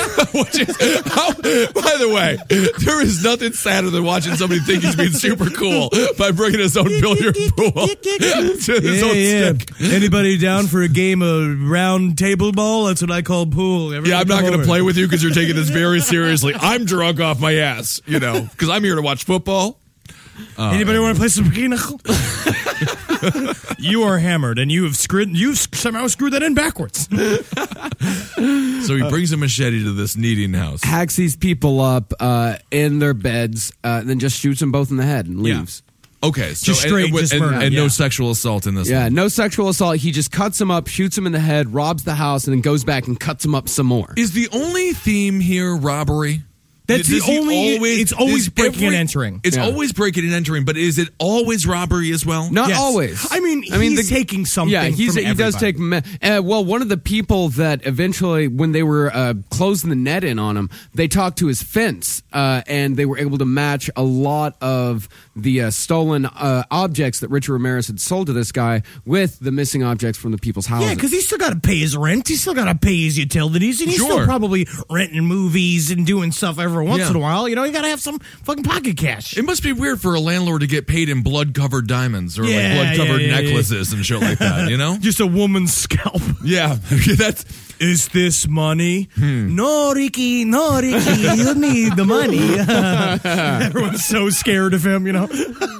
By the way, there is nothing sadder than watching somebody think he's being super cool by bringing his own billiard pool to his own stick. Anybody down for a game of round table ball? That's what I call pool. Yeah, I'm not going to play with you because you're taking this very seriously. I'm drunk off my ass, because I'm here to watch football. Anybody want to play some pinochle? You are hammered, and you've somehow screwed that in backwards. So he brings a machete to this Needing house. Hacks these people up in their beds, and then just shoots them both in the head and leaves. Okay, so Just straight, just murder, and no yeah. sexual assault in this Yeah, one. no sexual assault. He just cuts him up, shoots him in the head, robs the house, and then goes back and cuts him up some more. Is the only theme here robbery? That's Does he it's always is breaking and entering. It's Yeah. always breaking and entering, but is it always robbery as well? Not Yes. always. I mean, he's taking something. Yeah, he does take. Well, one of the people that eventually, when they were closing the net in on him, they talked to his fence, and they were able to match a lot of the stolen objects that Richard Ramirez had sold to this guy with the missing objects from the people's houses. Yeah, because he's still got to pay his rent. He's still got to pay his utilities, and he's Sure. still probably renting movies and doing stuff every once Yeah. in a while. You know, you got to have some fucking pocket cash. It must be weird for a landlord to get paid in blood-covered diamonds or Yeah, like blood-covered yeah, necklaces and shit like that, you know? Just a woman's scalp. Yeah, that's... Is this money? No, Ricky, you need the money. Everyone's so scared of him, you know?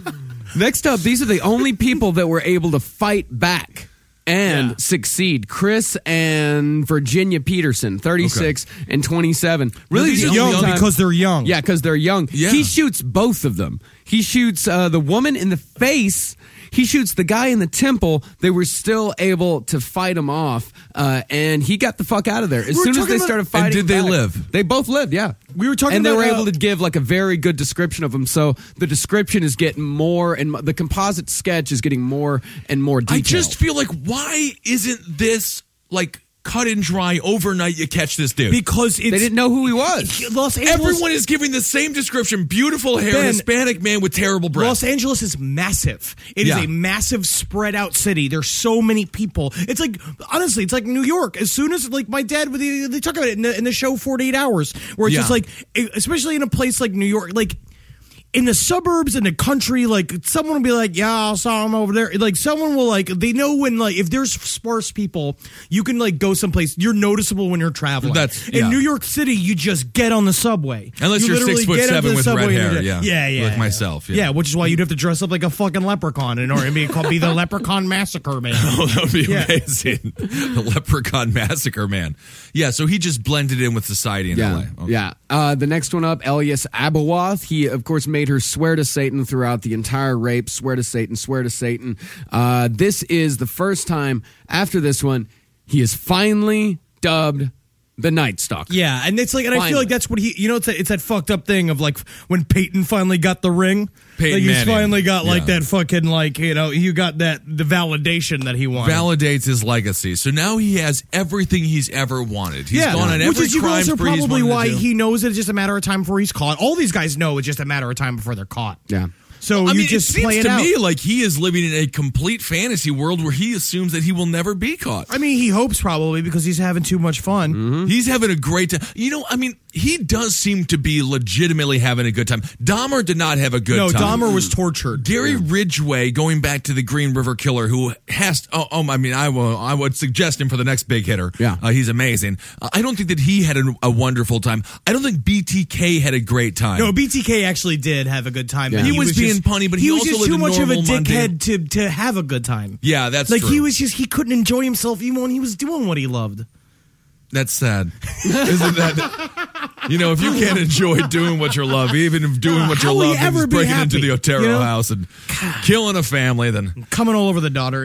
Next up, these are the only people that were able to fight back and succeed. Chris and Virginia Peterson, 36 and 27. Really, these the are only Young time- because they're young. Yeah, because they're young. Yeah. He shoots both of them. He shoots the woman in the face. He shoots the guy in the temple. They were still able to fight him off, and he got the fuck out of there. As were soon as talking they about- started fighting And did they back, live? They both lived, yeah. We were talking and they about, were able to give like a very good description of him. So the description is getting more, and the composite sketch is getting more and more detailed. I just feel like, why isn't this, like, cut and dry overnight you catch this dude? Because it's they didn't know who he was. Los Angeles. Everyone is giving the same description. Beautiful hair, Ben, Hispanic man with terrible breath. Los Angeles is massive. It is Yeah. a massive, spread out city. There's so many people. It's like, honestly, it's like New York. As soon as, like, my dad, they talk about it in the show 48 Hours, where it's Yeah. just like, especially in a place like New York, like, in the suburbs, in the country, like, someone will be like, yeah, I saw him over there. Like, someone will, like, they know when, like, if there's sparse people, you can, like, go someplace. You're noticeable when you're traveling. In New York City, you just get on the subway. Unless You you're literally 6'7" get onto the with subway red and hair, you're- yeah. Yeah. Like myself, yeah. Yeah, which is why you'd have to dress up like a fucking leprechaun in order to be the Leprechaun Massacre Man. Oh, that would be Yeah. amazing. The Leprechaun Massacre Man. Yeah, so he just blended in with society in Yeah, LA. Okay. yeah. The next one up, Elias Abawath. He, of course, made her swear to Satan throughout the entire rape. Swear to Satan, swear to Satan. This is the first time after this one he is finally dubbed the Night Stalker. Yeah, and it's like, and I feel Finally. like that's what he, you know, it's that fucked up thing of like when Peyton finally got the ring. Peyton like he's Manning. finally got like Yeah. that fucking, like, you know, you got the validation that he wanted. Validates his legacy. So now he has everything he's ever wanted. He's gone on which every is crime also spree he's probably wanted why to do. he knows it's just a matter of time before he's caught. All these guys know it's just a matter of time before they're caught. Yeah. So I you mean, just it seems play it to out. me like he is living in a complete fantasy world where he assumes that he will never be caught. I mean, he hopes probably because he's having too much fun. Mm-hmm. He's having a great time. You know, I mean, he does seem to be legitimately having a good time. Dahmer did not have a good No, time. Dahmer was tortured. Gary Ridgway, going back to the Green River Killer, who has. I mean, I would suggest him for the next big hitter. Yeah. He's amazing. I don't think that he had a wonderful time. I don't think BTK had a great time. No, BTK actually did have a good time. Yeah. But He was being just, punny, but he was also just lived too a much of a normal, dickhead to have a good time. Yeah, that's like true. he couldn't enjoy himself even when he was doing what he loved. That's sad, isn't that? You know, if you can't enjoy doing what you love, even if doing what you How will you love ever is be breaking into happy, the Otero you know? house and killing a family, then Coming all over the daughter.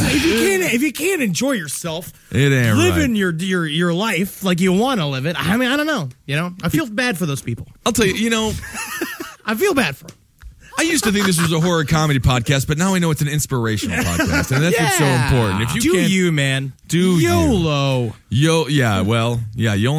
If you can't enjoy yourself, it ain't living right. your life like you want to live it. I mean, I don't know. You know, I feel bad for those people. I'll tell you, you know, I feel bad for them. I used to think this was a horror comedy podcast, but now I know it's an inspirational podcast, and that's what's so important. If you Do can't, you, man? Do you. YOLO. yeah, well, yeah, or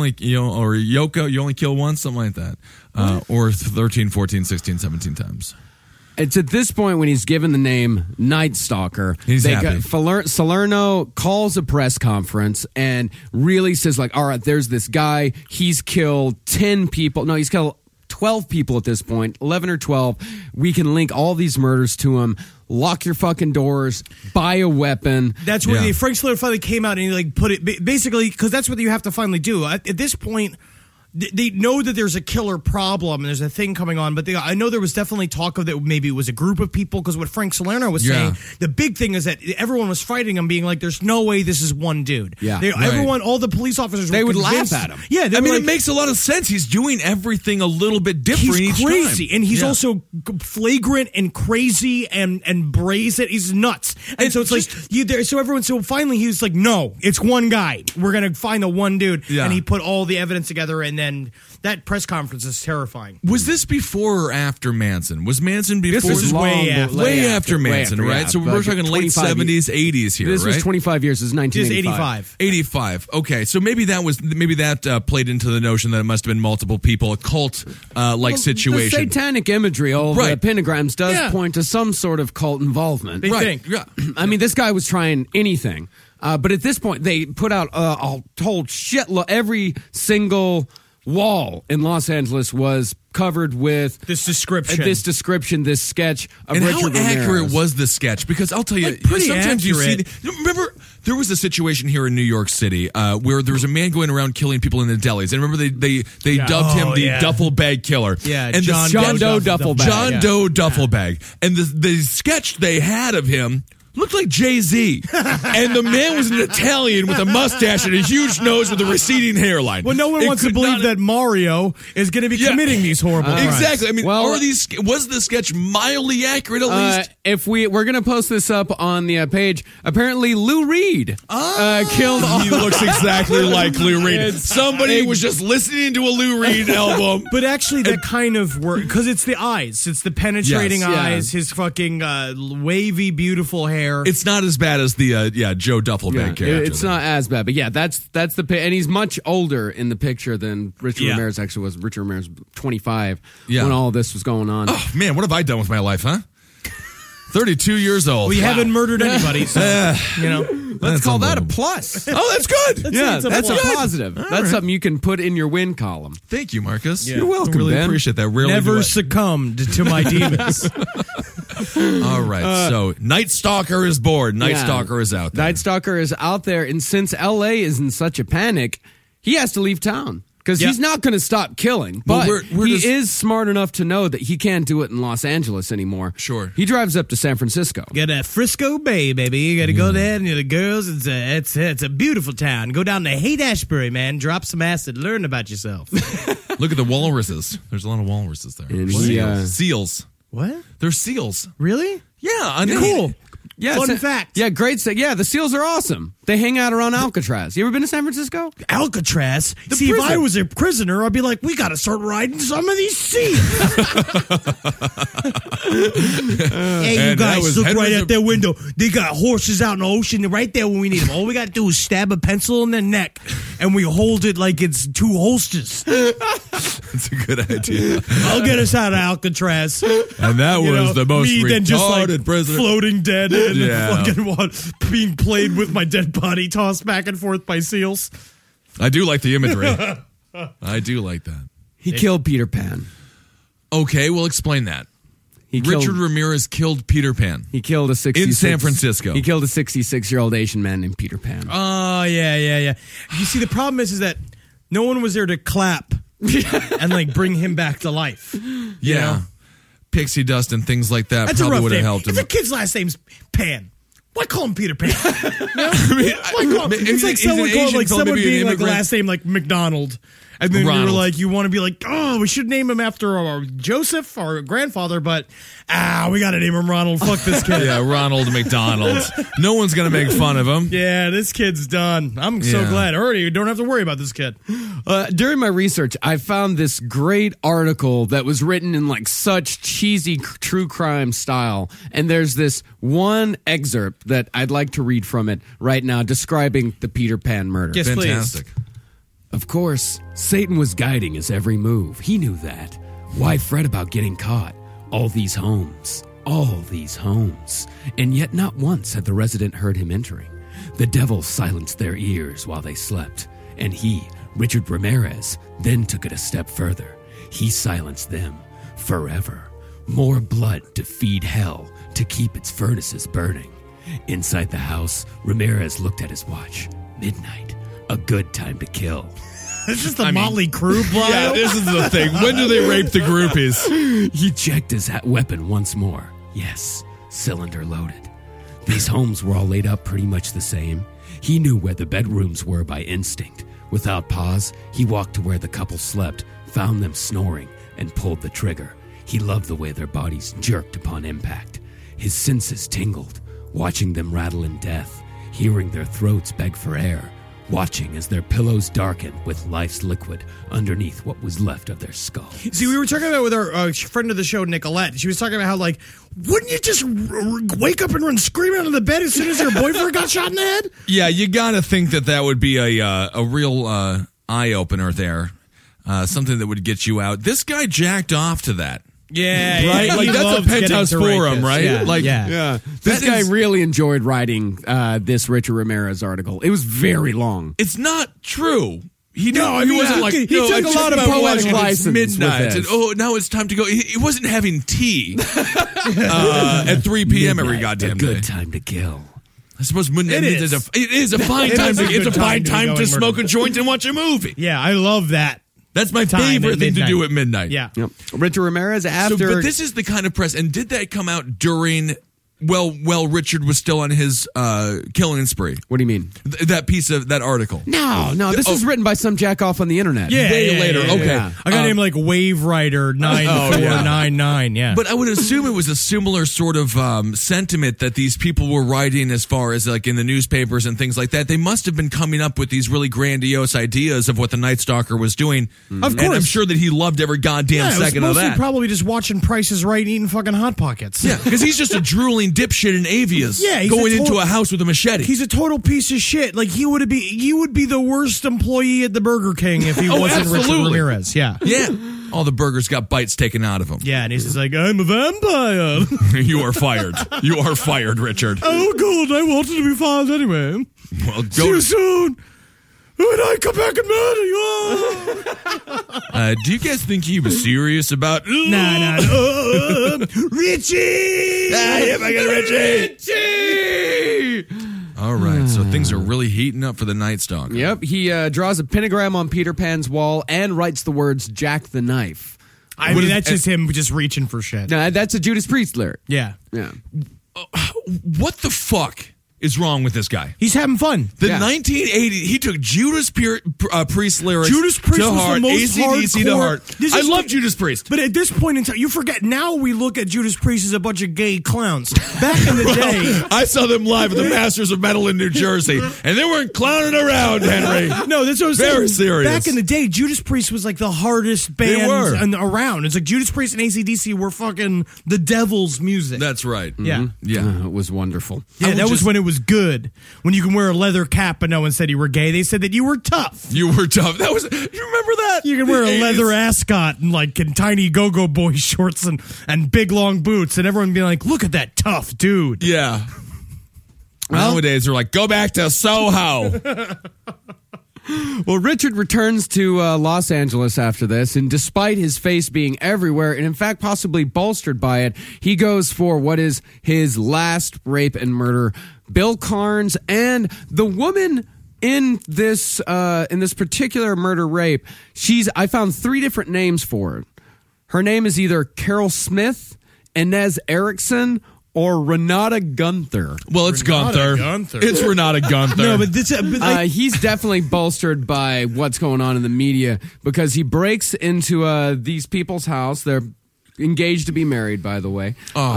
Yoko, you only kill once, something like that, or 13, 14, 16, 17 times. It's at this point when he's given the name Night Stalker. He's happy. Salerno calls a press conference and really says, like, all right, there's this guy. He's killed 10 people. No, he's killed 12 people at this point, 11 or 12. We can link all these murders to him. Lock your fucking doors. Buy a weapon. That's when Yeah. Frank Salerno finally came out and he like put it basically because that's what you have to finally do at this point. They know that there's a killer problem and there's a thing coming on, but I know there was definitely talk of that maybe it was a group of people because what Frank Salerno was saying, the big thing is that everyone was fighting him, being like, "There's no way this is one dude." Yeah, everyone, all the police officers, They were would laugh convinced- at him. Yeah, they I were mean, like, it makes a lot of sense. He's doing everything a little bit different he's each crazy, time. and he's Yeah. also flagrant and crazy and brazen. He's nuts, and so it's so finally he was like, "No, it's one guy. We're gonna find the one dude," Yeah. and he put all the evidence together, and then that press conference is terrifying. Was this before or after Manson? Was Manson before? This was way after. Way after Manson, right? Yeah, So we're talking late 70s, 80s here, This right? was 25 years. This is 85. 1985. 85. Okay, so maybe that played into the notion that it must have been multiple people, a cult like situation. The satanic imagery, all the Right. pentagrams, does point to some sort of cult involvement. They think. Yeah. I mean, this guy was trying anything. But at this point, they put out a whole shitload. Every single wall in Los Angeles was covered with This description. this sketch of And Richard how accurate Ramirez. was the sketch? Because I'll tell you, Pretty sometimes accurate. you see. Remember, there was a situation here in New York City where there was a man going around killing people in the delis, and remember they dubbed him the duffel bag killer. Yeah, and John Doe duffel bag. John yeah. Doe duffel bag, and the sketch they had of him looked like Jay-Z. And the man was an Italian with a mustache and a huge nose with a receding hairline. Well, no one It wants to could believe not- that Mario is going to be committing these horrible crimes. Exactly. I mean, Well- was the sketch mildly accurate at least? If we're gonna post this up on the page, apparently Lou Reed killed. All He looks exactly like Lou Reed. Somebody was just listening to a Lou Reed album. But actually, that kind of work because it's the eyes. It's the penetrating Yes. eyes. His fucking wavy, beautiful hair. It's not as bad as the Joe Duffelbag character. It's not as bad, but yeah, that's the and he's much older in the picture than Richard Yeah. Ramirez actually was. Richard Ramirez was 25 Yeah. when all this was going on. Oh man, what have I done with my life, huh? 32 years old. We haven't murdered anybody, so you know. Let's call that a unbelievable. plus. Oh, that's good. Yeah, it's a that's a plus. positive. That's something you can put in your win column. Thank you, Marcus. You're welcome, I really Ben. appreciate that. Rarely do Never I- succumbed to my demons. All right, so Night Stalker is bored. Night Yeah. Stalker is out there. Night Stalker is out there, and since LA is in such a panic, he has to leave town. Because Yeah. he's not going to stop killing, Well, but we're he just- is smart enough to know that he can't do it in Los Angeles anymore. Sure. He drives up to San Francisco. Got a Frisco Bay, baby. You got to go there, and the girls. It's a beautiful town. Go down to Haight-Ashbury, man. Drop some acid. Learn about yourself. Look at the walruses. There's a lot of walruses there. And he, Seals. What? They're seals. Really? Yeah, Cool. Yeah, Fun fact. Yeah, great. Yeah, the seals are awesome. They hang out around Alcatraz. You ever been to San Francisco? Alcatraz. See, if prison. I was a prisoner, I'd be like, we got to start riding some of these seals. Hey, you And that guys, was look Henry right the- out their window. They got horses out in the ocean right there when we need them. All we got to do is stab a pencil in their neck, and we hold it like it's two holsters. That's a good idea. I'll get us out of Alcatraz. And that You was know, the most me then just like retarded prisoner. floating dead and Yeah. fucking being played with my dead body tossed back and forth by seals. I do like the imagery. I do like that. He killed Peter Pan. Okay, well, explain that. He Richard killed, Ramirez killed Peter Pan. He killed a 66 In San Francisco. He killed a 66-year-old Asian man named Peter Pan. Oh, yeah. You see, the problem is that no one was there to clap and like bring him back to life. Yeah. know? Pixie dust and things like that That's a probably rough would have name. helped him. If a kid's last name's Pan, why call him Peter Pan? I mean, Why call him? It's like he's an someone called Asian like fellow, someone maybe an being like the immigrant. last name like McDonald. And then you Ronald. were like, you want to be like, oh, we should name him after our Joseph, our grandfather, but we got to name him Ronald. Fuck this kid. Yeah, Ronald McDonald. No one's going to make fun of him. Yeah, this kid's done. I'm so Yeah. glad. Already, you don't have to worry about this kid. During my research, I found this great article that was written in like such cheesy true crime style. And there's this one excerpt that I'd like to read from it right now describing the Peter Pan murder. Yes, Fantastic. Of course, Satan was guiding his every move. He knew that. Why fret about getting caught? All these homes. And yet not once had the resident heard him entering. The devil silenced their ears while they slept. And he, Richard Ramirez, then took it a step further. He silenced them forever. More blood to feed hell, to keep its furnaces burning. Inside the house, Ramirez looked at his watch. Midnight. A good time to kill. This is the Motley Crue plot. Yeah, this is the thing. When do they rape the groupies? He checked his weapon once more. Yes, cylinder loaded. These homes were all laid up pretty much the same. He knew where the bedrooms were by instinct. Without pause, he walked to where the couple slept, found them snoring, and pulled the trigger. He loved the way their bodies jerked upon impact. His senses tingled, watching them rattle in death, hearing their throats beg for air, watching as their pillows darkened with life's liquid underneath what was left of their skull. See, we were talking about with our friend of the show, Nicolette. She was talking about how, like, wouldn't you just wake up and run screaming out of the bed as soon as your boyfriend got shot in the head? Yeah, you got to think that would be a real eye opener there. Something that would get you out. This guy jacked off to that. Yeah, right. Yeah, Like that's a penthouse forum, right? Yeah, like, yeah. This guy really enjoyed writing this Richard Ramirez article. It was very long. It's not true. He didn't. No, I mean, he wasn't like he no, took it's a lot just of about poetic watching license it's midnight. with And, this. now it's time to go. He wasn't having tea at 3 p.m. every goddamn day. Good time to kill. I suppose midnight It is is. it is a fine It time. is a It's a good fine time to time go to and smoke murder. a joint and watch a movie. Yeah, I love that. That's my Time favorite at thing to midnight. do at midnight. Yeah. Yep. Richard Ramirez after. But this is the kind of press. And did that come out during? Well, Richard was still on his killing spree. What do you mean? That piece of that article. No. This is written by some jack off on the internet. Way later. Okay. yeah. I got him like Wave Rider 9499. Yeah. But I would assume it was a similar sort of sentiment that these people were writing as far as like in the newspapers and things like that. They must have been coming up with these really grandiose ideas of what the Night Stalker was doing. Of And I'm course. sure that he loved every goddamn Yeah, it was second of mostly that. probably just watching Price is Right and eating fucking Hot Pockets. Yeah, because he's just a drooling dipshit in avias Yeah, he's going a into total- a house with a machete. He's a total piece of shit. Like you would be the worst employee at the Burger King if he wasn't Richard absolutely. Ramirez. Yeah. Yeah. All the burgers got bites taken out of them. Yeah, and he's just like, I'm a vampire. You are fired. You are fired, Richard. Oh, God, I wanted to be fired anyway. Well, See you soon. When I come back and murder you. do you guys think he was serious about? Nah. Richie! Richie! All right, so things are really heating up for the Night Stalker. Yep. He draws a pentagram on Peter Pan's wall and writes the words "Jack the Knife." I mean, that's just him just reaching for shit. Now that's a Judas Priest lyric. Yeah. Yeah. What the fuck is wrong with this guy? He's having fun. The Yeah. 1980, he took Judas Priest lyrics Judas Priest to was heart, the most AC/DC to hardcore- heart. This I is love the- Judas Priest. But at this point in time, you forget, now we look at Judas Priest as a bunch of gay clowns. Back in the day. I saw them live at the Masters of Metal in New Jersey, and they weren't clowning around, Henry. No, that's what I'm saying. Very serious. Back in the day, Judas Priest was like the hardest They were. band around. It's like Judas Priest and AC/DC were fucking the devil's music. That's right. yeah. Yeah. It was wonderful. Yeah, would that was just- when it was good. When you can wear a leather cap but no one said you were gay. They said that you were tough. You were tough. That was. You remember that? You can wear The a 80s. leather ascot and like in tiny go-go boy shorts and big long boots, and everyone be like, look at that tough dude. Yeah. Nowadays, they're like, go back to Soho. Well, Richard returns to Los Angeles after this, and despite his face being everywhere, and in fact possibly bolstered by it, he goes for what is his last rape and murder. Bill Carnes and the woman in this particular murder rape. I found 3 different names for her. Her name is either Carol Smith, Inez Erickson, or Renata Gunther. Well, it's Renata Gunther. Gunther. It's Renata Gunther. No, but this He's definitely bolstered by what's going on in the media because he breaks into these people's house. They're engaged to be married, by the way.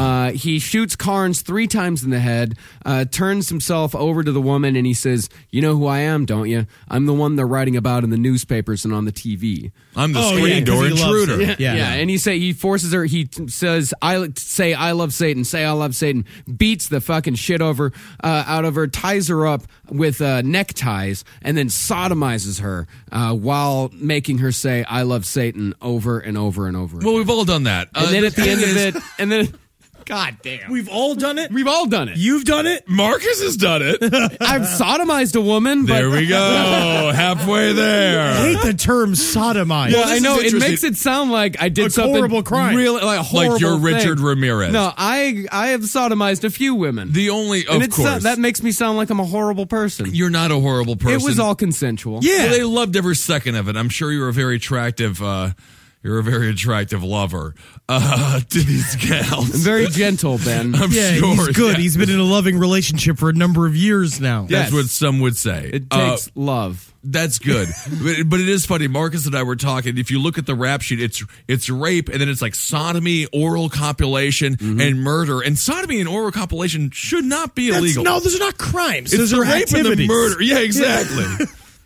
He shoots Carnes 3 times in the head, turns himself over to the woman, and he says, "You know who I am, don't you? I'm the one they're writing about in the newspapers and on the TV." I'm the Oh, screen yeah, 'cause door he loves intruder. it. Yeah. And he forces her. He says, "I love Satan." Say, "I love Satan." Beats the fucking shit out of her, ties her up with neckties, and then sodomizes her while making her say, "I love Satan" over and over and over. Well, we've all done that. and then at the end of it, and then, God damn, we've all done it. we've all done it. You've done it. Marcus has done it. I've sodomized a woman. But There we go. Halfway I there. hate the term sodomize. Yeah, I this know is it interesting. makes it sound like I did A something horrible crime. really like a horrible Like you're thing. Richard Ramirez. No, I have sodomized a few women. The only, and of course. that makes me sound like I'm a horrible person. You're not a horrible person. It was all consensual. Yeah. Well, they loved every second of it. I'm sure you're a very attractive. You're a very attractive lover to these gals. Very gentle, Ben. I'm Yeah, sure. he's good. Yeah. He's been in a loving relationship for a number of years now. That's Yes. what some would say. It takes love. That's good, but it is funny. Marcus and I were talking. If you look at the rap sheet, it's rape, and then it's like sodomy, oral copulation, and murder. And sodomy and oral copulation should not be illegal. No, those are not crimes. it's those the are rape and the activities. murder. Yeah, exactly.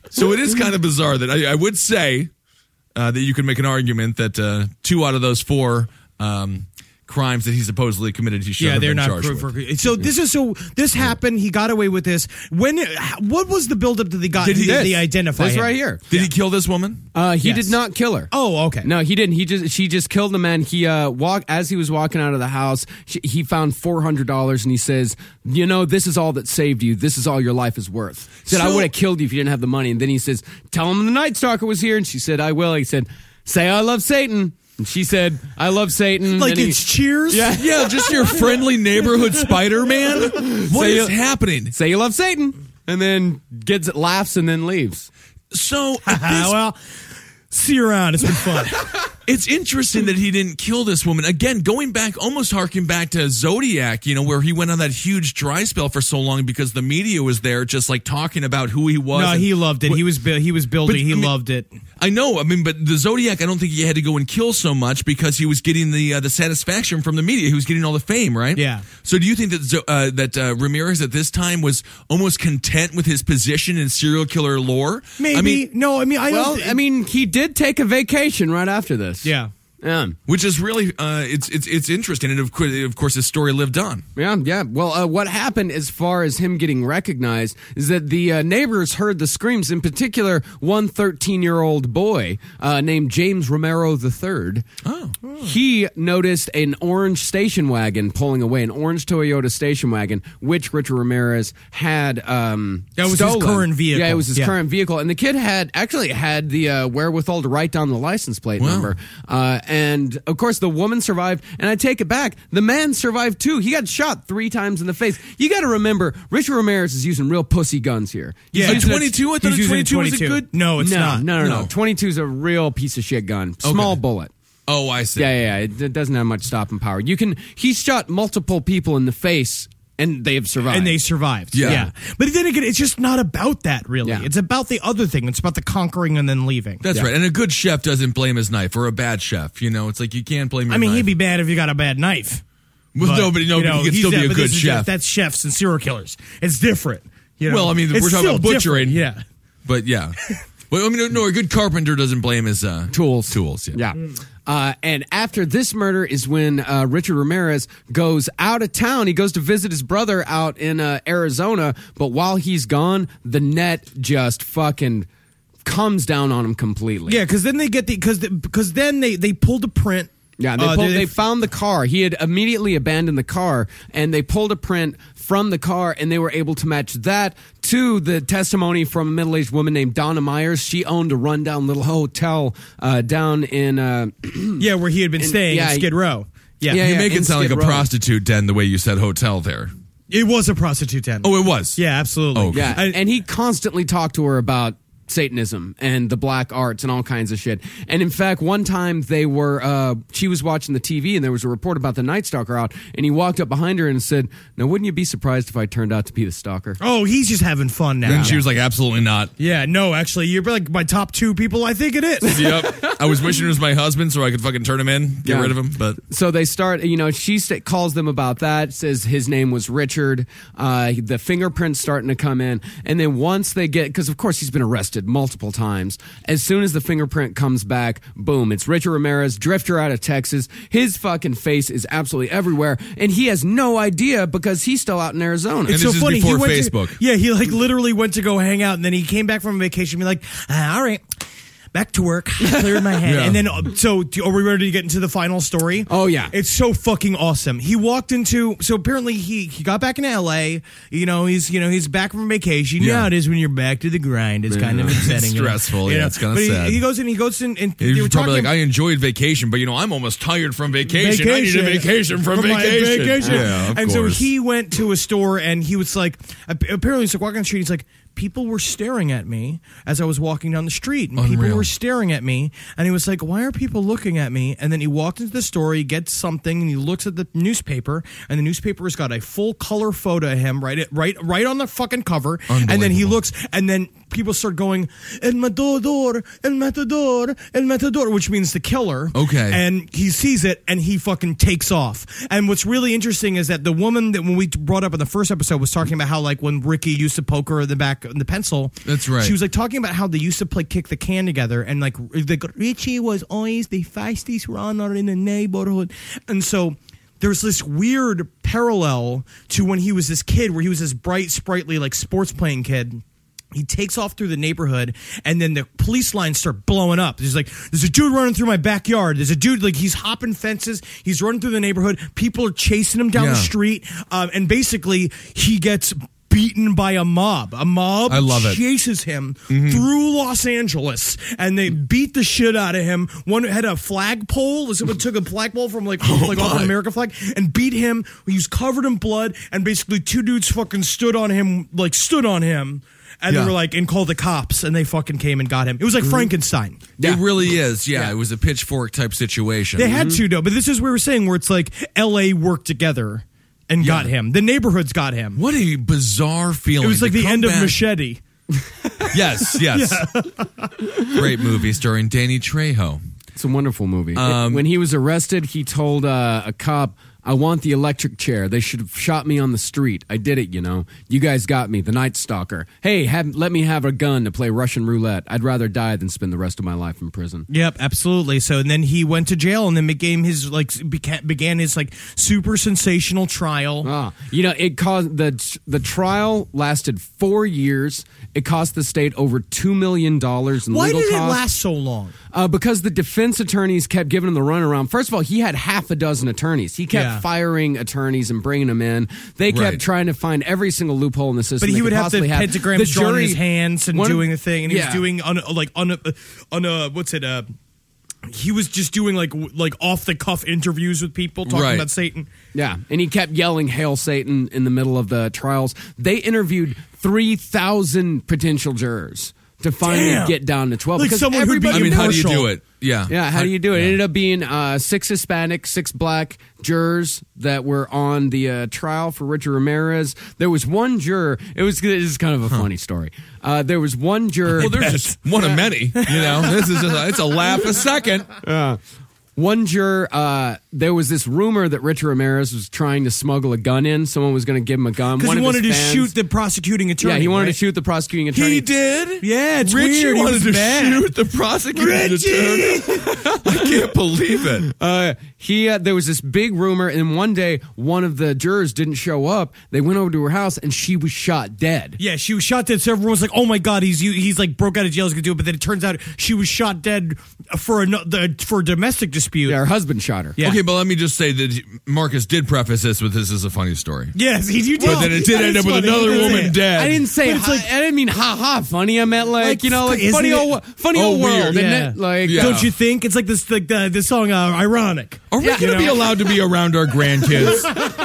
So it is kind of bizarre that I would say that you could make an argument that 2 out of those 4 crimes that he supposedly committed, he should have been charged with. So this happened. He got away with this. What was the buildup that they got? Did they identify this him? right here? Did he kill this woman? He did not kill her. Oh, okay. No, he didn't. She just killed the man. He as he was walking out of the house, he found $400 and he says, this is all that saved you. This is all your life is worth. He said, I would have killed you if you didn't have the money. And then he says, tell him the Night Stalker was here. And she said, I will. He said, say I love Satan. And she said, I love Satan. Like it's Cheers? Yeah, just your friendly neighborhood Spider-Man? What is happening? Say you love Satan. And then laughs and then leaves. So, well, see you around. It's been fun. It's interesting that he didn't kill this woman. Again, going back, almost harking back to Zodiac, where he went on that huge dry spell for so long because the media was there just like talking about who he was. No, he loved it. He was building. He loved it. I know. But the Zodiac, I don't think he had to go and kill so much because he was getting the satisfaction from the media. He was getting all the fame, right? Yeah. So do you think that Ramirez at this time was almost content with his position in serial killer lore? Maybe. He did take a vacation right after this. Yeah. Which is really it's interesting, and of course his story lived on. Yeah. Well, what happened as far as him getting recognized is that the neighbors heard the screams. In particular, one 13-year-old boy named James Romero III. Oh. He noticed an orange station wagon pulling away, an orange Toyota station wagon, which Richard Ramirez had that was stolen. His current vehicle. Yeah, it was his current vehicle, and the kid had the wherewithal to write down the license plate number. And, of course, the woman survived. And I take it back. The man survived, too. He got shot 3 times in the face. You got to remember, Richard Ramirez is using real pussy guns here. Yeah, 22? I thought a 22 was a good... No, it's not. No. 22 is a real piece of shit gun. Small bullet. Oh, I see. Yeah. It doesn't have much stopping power. He's shot multiple people in the face, and they have survived. And they survived. Yeah. But then again, it's just not about that, really. Yeah. It's about the other thing. It's about the conquering and then leaving. That's right. And a good chef doesn't blame his knife, or a bad chef. It's like you can't blame your knife. He'd be bad if you got a bad knife. Well, but he can still be a good chef. That's chefs and serial killers. It's different. Well, we're talking about butchering. Yeah. But, yeah. Well, a good carpenter doesn't blame his tools. Yeah. And after this murder is when Richard Ramirez goes out of town. He goes to visit his brother out in Arizona. But while he's gone, the net just fucking comes down on him completely. Yeah, because then they get because then they pulled a print. Yeah, they found the car. He had immediately abandoned the car, and they pulled a print from the car, and they were able to match that to the testimony from a middle-aged woman named Donna Myers. She owned a rundown little hotel down in... where he had been staying in Skid Row. Yeah, you make it sound like a prostitute den the way you said hotel there. It was a prostitute den. Oh, it was? Yeah, absolutely. Oh, okay. Yeah, and he constantly talked to her about Satanism and the black arts and all kinds of shit. And in fact, one time she was watching the TV and there was a report about the Night Stalker out, and he walked up behind her and said, now wouldn't you be surprised if I turned out to be the stalker? Oh, he's just having fun now. And she was like, absolutely not. Yeah, no, actually, you're like my top 2 people. I think it is. Yep. I was wishing it was my husband so I could fucking turn him in, get rid of him. But so they start, she calls them about that, says his name was Richard. The fingerprints starting to come in. And then once they get, because of course he's been arrested multiple times. As soon as the fingerprint comes back, boom, it's Richard Ramirez, drifter out of Texas. His fucking face is absolutely everywhere, and he has no idea because he's still out in Arizona. It's so funny. Before Facebook. He literally went to go hang out, and then he came back from vacation and be like, all right, back to work, cleared my head. And then, so are we ready to get into the final story? Oh, yeah. It's so fucking awesome. He walked into, so apparently he got back in LA, he's back from vacation. You know how it is when you're back to the grind. It's kind of upsetting. It's stressful. It's kind of sad. He goes in, and he was probably like, I enjoyed vacation, but I'm almost tired from vacation. I need a vacation from vacation. Yeah, of and course. So he went to a store and he was like, apparently he's like walking on the street, he's like, people were staring at me as I was walking down the street. And people were staring at me. And he was like, why are people looking at me? And then he walked into the store, he gets something, and he looks at the newspaper. And the newspaper has got a full color photo of him right on the fucking cover. And then he looks, and then people start going, El Matador, El Matador, El Matador, which means the killer. Okay. And he sees it and he fucking takes off. And what's really interesting is that the woman that when we brought up in the first episode was talking about how like when Ricky used to poke her in the back in the pencil. That's right. She was like talking about how they used to play kick the can together, and like Richie was always the fastest runner in the neighborhood. And so there's this weird parallel to when he was this kid, where he was this bright, sprightly, like sports playing kid. He takes off through the neighborhood, and then the police lines start blowing up. There's a dude running through my backyard. There's a dude, like, he's hopping fences. He's running through the neighborhood. People are chasing him down the street. And basically, he gets beaten by a mob. A mob chases him through Los Angeles, and they beat the shit out of him. One had a flagpole. Someone took a flagpole from off an American flag and beat him. He was covered in blood, and basically two dudes fucking stood on him. And they were like, and called the cops, and they fucking came and got him. It was like Frankenstein. It really is. Yeah, it was a pitchfork type situation. They had to, though. But this is what we were saying, where it's like L.A. worked together and got him. The neighborhoods got him. What a bizarre feeling. It was like the end of Machete. Yes. Great movie starring Danny Trejo. It's a wonderful movie. When he was arrested, he told a cop, I want the electric chair. They should have shot me on the street. I did it, you know. You guys got me, the Night Stalker. Hey, let me have a gun to play Russian roulette. I'd rather die than spend the rest of my life in prison. Yep, absolutely. So, and then he went to jail, and then began his super sensational trial. It caused the trial lasted 4 years. It cost the state over $2 million in legal costs. Why did it last so long? Because the defense attorneys kept giving him the runaround. First of all, he had half a dozen attorneys. He kept firing attorneys and bringing them in. They kept trying to find every single loophole in the system. But he would have the pentagrams drawn in his hands and doing the thing, and he was doing he was just doing like off the cuff interviews with people talking about Satan. Yeah, and he kept yelling "Hail Satan" in the middle of the trials. They interviewed 3,000 potential jurors to finally get down to 12. Like because someone everybody. I mean, how do you do it? Yeah. How do you do it? It ended up being 6 Hispanic, 6 black jurors that were on the trial for Richard Ramirez. There was one juror. This is kind of a funny story. There was one juror. Well, there's just one of many. You know, this is it's a laugh a second. One juror, there was this rumor that Richard Ramirez was trying to smuggle a gun in. Someone was going to give him a gun. Because he wanted to shoot the prosecuting attorney. Yeah, he wanted to shoot the prosecuting attorney. He did? Yeah, it's Richie weird. wanted to shoot the prosecuting attorney. I can't believe it. There was this big rumor, and one day, one of the jurors didn't show up. They went over to her house, and she was shot dead. Yeah, she was shot dead. So everyone was like, "Oh my god, he's like broke out of jail, he's gonna do it." But then it turns out she was shot dead for a domestic dispute. Yeah, her husband shot her. Yeah. Okay, but let me just say that Marcus did preface this with this is a funny story. Yes, you did. But then it did end up with another woman dead. I didn't say. I didn't mean ha funny. I meant funny old world. Yeah. Isn't it? Don't you think it's like this? The song "Ironic." Are we going to be allowed to be around our grandkids?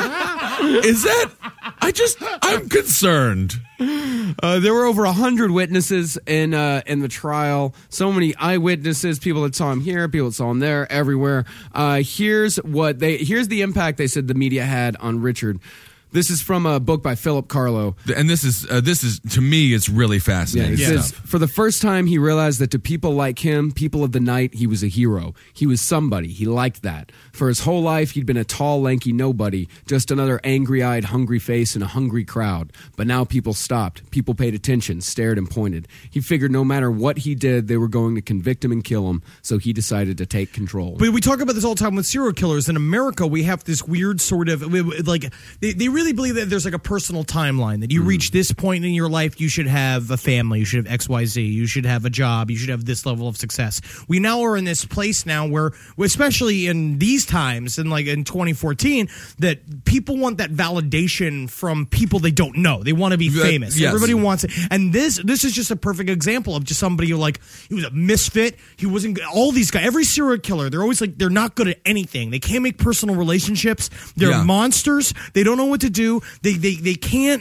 Is that? I'm concerned. There were over 100 witnesses in the trial. So many eyewitnesses, people that saw him here, people that saw him there, everywhere. Here's the impact they said the media had on Richard. This is from a book by Philip Carlo. And this is to me, it's really fascinating. Yeah, it says, for the first time, he realized that to people like him, people of the night, he was a hero. He was somebody. He liked that. For his whole life, he'd been a tall, lanky nobody, just another angry-eyed, hungry face in a hungry crowd. But now people stopped. People paid attention, stared, and pointed. He figured no matter what he did, they were going to convict him and kill him, so he decided to take control. But we talk about this all the time with serial killers. In America, we have this weird sort of, like, they really believe that there's like a personal timeline, that you reach this point in your life, you should have a family, you should have XYZ, you should have a job, you should have this level of success. We now are in this place now where, especially in these times, and like in 2014, that people want that validation from people they don't know. They want to be famous. Yes. Everybody wants it. And this is just a perfect example of just somebody who, like, he was a misfit. He wasn't, all these guys, every serial killer, they're always like, they're not good at anything. They can't make personal relationships. They're monsters. They don't know what to do. They can't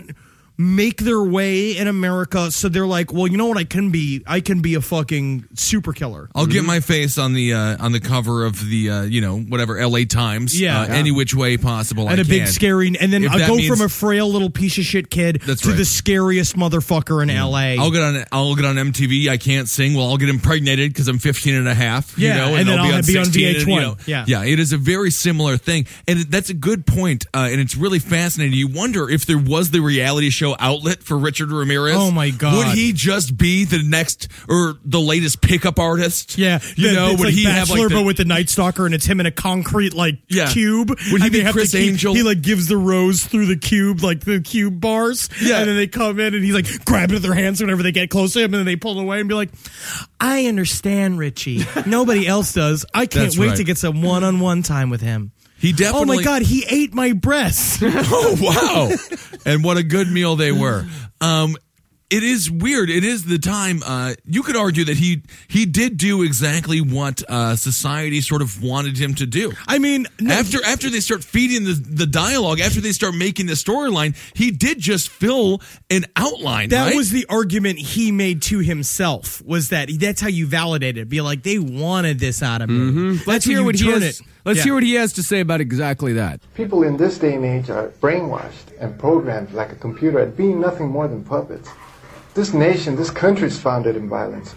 make their way in America. So they're like, well, you know what I can be? I can be a fucking super killer. I'll get my face on the cover of the whatever LA Times. Any which way possible. And I a big scary, and then If I that go means- from a frail little piece of shit kid That's to right. the scariest motherfucker in LA. I'll get on MTV. I can't sing. Well, I'll get impregnated because I'm 15 and a half. Yeah, and and then I'll be on 16 and, VH1. Yeah, it is a very similar thing, and that's a good point. And it's really fascinating. You wonder if there was the reality show outlet for Richard Ramirez. Oh, my God. Would he just be the next or the latest pickup artist? Yeah, would it's like he Bachelor, have like but with the Night Stalker, and it's him in a concrete cube. Would he And be they have Chris to keep- Angel? He gives the rose through the cube, like the cube bars. Yeah. And then they come in and he's grabbing at their hands whenever they get close to him, and then they pull away and be like, "I understand, Richie. Nobody else does. I can't That's wait right. to get some one-on-one time with him." He definitely. Oh my God, he ate my breasts. Oh wow! And what a good meal they were. It is weird. It is the time. You could argue that he did do exactly what society sort of wanted him to do. I mean, After they start feeding the dialogue, after they start making the storyline, he did just fill an outline. that right? was the argument he made to himself, was that's how you validate it. Be like, they wanted this out of me. Let's That's hear how what you he turn has. it. Let's Yeah. hear what he has to say about exactly that. People in this day and age are brainwashed and programmed like a computer at being nothing more than puppets. This nation, this country is founded in violence.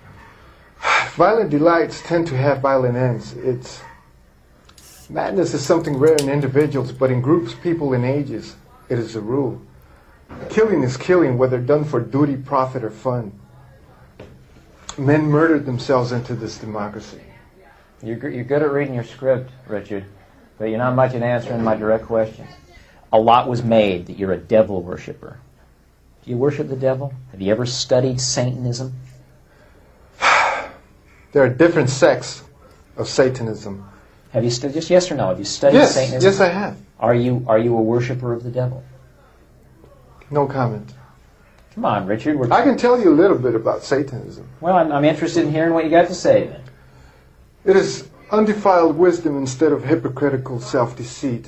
Violent delights tend to have violent ends. Madness is something rare in individuals, but in groups, people, and ages, it is a rule. Killing is killing, whether done for duty, profit, or fun. Men murdered themselves into this democracy. You're good at reading your script, Richard, but you're not much at answering my direct questions. A lot was made that you're a devil worshiper. Do you worship the devil? Have you ever studied Satanism? There are different sects of Satanism. Have you just yes or no? Have you studied Yes, Satanism? yes I have. Are you a worshiper of the devil? No comment. Come on, Richard. I can tell you a little bit about Satanism. Well, I'm interested in hearing what you got to say then. It is undefiled wisdom instead of hypocritical self-deceit.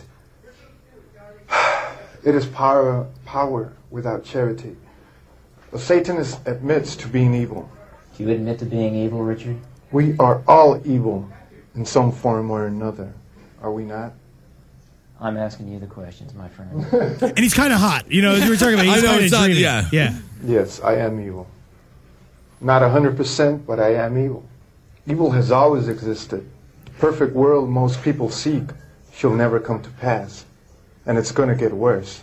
It is power without charity. A Satanist admits to being evil. Do you admit to being evil, Richard? We are all evil in some form or another, are we not? I'm asking you the questions, my friend. And he's kind of hot. You know, as we were talking about, he's I know, kind of it's not- dreamy. yeah. Yes, I am evil. Not 100%, but I am evil. Evil has always existed. The perfect world most people seek shall never come to pass. And it's going to get worse.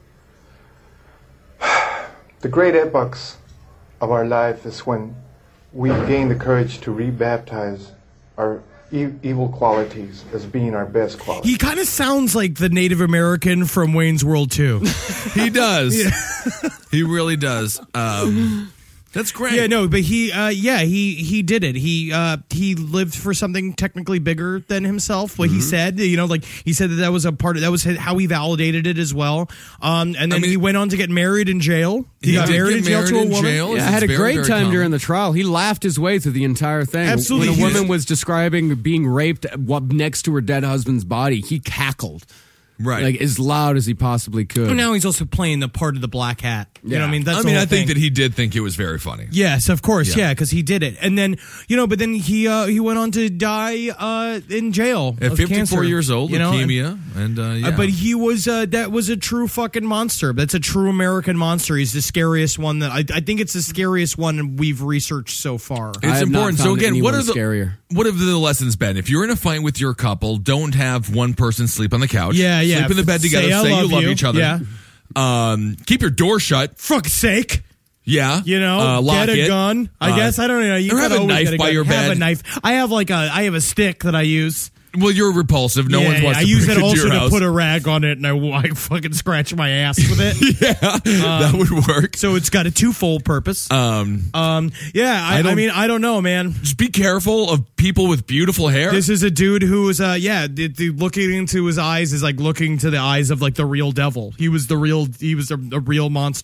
The great epochs of our life is when we gain the courage to rebaptize our evil qualities as being our best qualities. He kind of sounds like the Native American from Wayne's World 2. He does. He really does. That's great. Yeah, no, but he did it. He lived for something technically bigger than himself. What he said, he said that was a part of that was how he validated it as well. And then he went on to get married in jail. He got did married in get jail married to a in woman. jail. Yeah, I It's had a very, great very time common. during the trial. He laughed his way through the entire thing. Absolutely. When a woman was describing being raped next to her dead husband's body, he cackled. Right. Like as loud as he possibly could. And now he's also playing the part of the black hat. You know what I mean? That's the whole I think thing. that he did think it was very funny. Yes, of course, Yeah. because he did it, and then but then he went on to die in jail At of 54 cancer, years old, leukemia, and but he was that was a true fucking monster. That's a true American monster. He's the scariest one that I think it's the scariest one we've researched so far. I It's have not important. So found again, what anyone are the scarier. what have the lessons been? If you're in a fight with your couple, don't have one person sleep on the couch. Yeah. Sleep in the bed together. Say I Say you love love you. each other. Yeah. Keep your door shut. Fuck's sake. Yeah. Get Lock a it. gun. I guess I don't know. You or have gotta a always knife get by gun. your Have bed. a knife. I have I have a stick that I use. Well, you're repulsive. No one wants I to use break it into also your to house. put a rag on it, and I fucking scratch my ass with it. that would work. So it's got a twofold purpose. I mean, I don't know, man. Just be careful of people with beautiful hair. This is a dude who was, looking into his eyes is like looking to the eyes of like the real devil. He was a real monster.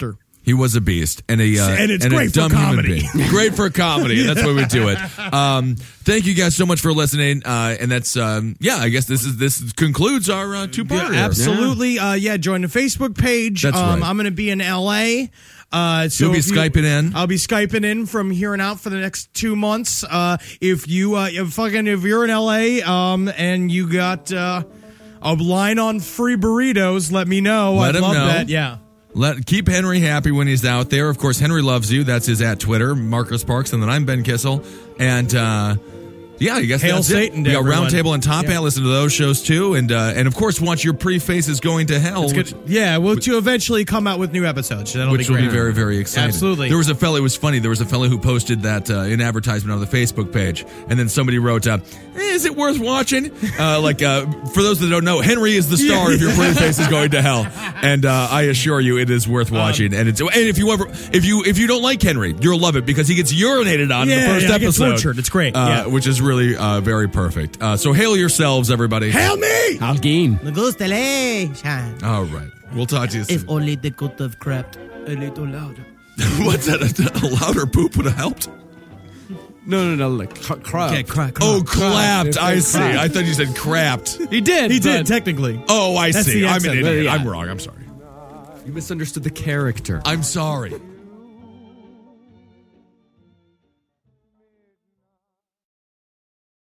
He was a beast and it's great a dumb for comedy. human being. Great for comedy. That's why we do it. Thank you guys so much for listening. And that's I guess this concludes our 2-parter. Yeah, absolutely. Join the Facebook page. That's right. I'm going to be in LA. So You'll be Skyping in. I'll be Skyping in from here on out for the next 2 months. If you're in LA, and you got a line on free burritos, let me know. Let him love know. that. Yeah. Keep Henry happy when he's out there. Of course, Henry loves you. That's his at Twitter, Marcus Parks, and then I'm Ben Kissel. And I guess Hail that's Satan it. We got everyone. Roundtable and Top Hat. Listen to those shows too, and of course, watch your Pre-Faces Going to Hell. We'll to eventually come out with new episodes. That'll which be great. will be very, very exciting. Absolutely. There was a fellow. It was funny. There was a fellow who posted that an advertisement on the Facebook page, and then somebody wrote, "Is it worth watching?" For those that don't know, Henry is the star of your Pre-Faces Going to Hell, and I assure you, it is worth watching. And if you don't like Henry, you'll love it because he gets urinated on in the first episode. He gets tortured. It's great. Which is really very perfect. So hail yourselves, everybody. Hail me! Algin. All right. We'll talk to you soon. If only they could have crept a little louder. What's that? A louder poop would have helped? No, like crap. Okay, crack. Oh, clapped. Crap. I see. I thought you said crapped. He did. He did, technically. Oh, I That's see. the I'm an accent. idiot. Yeah. I'm wrong. I'm sorry. You misunderstood the character. I'm sorry.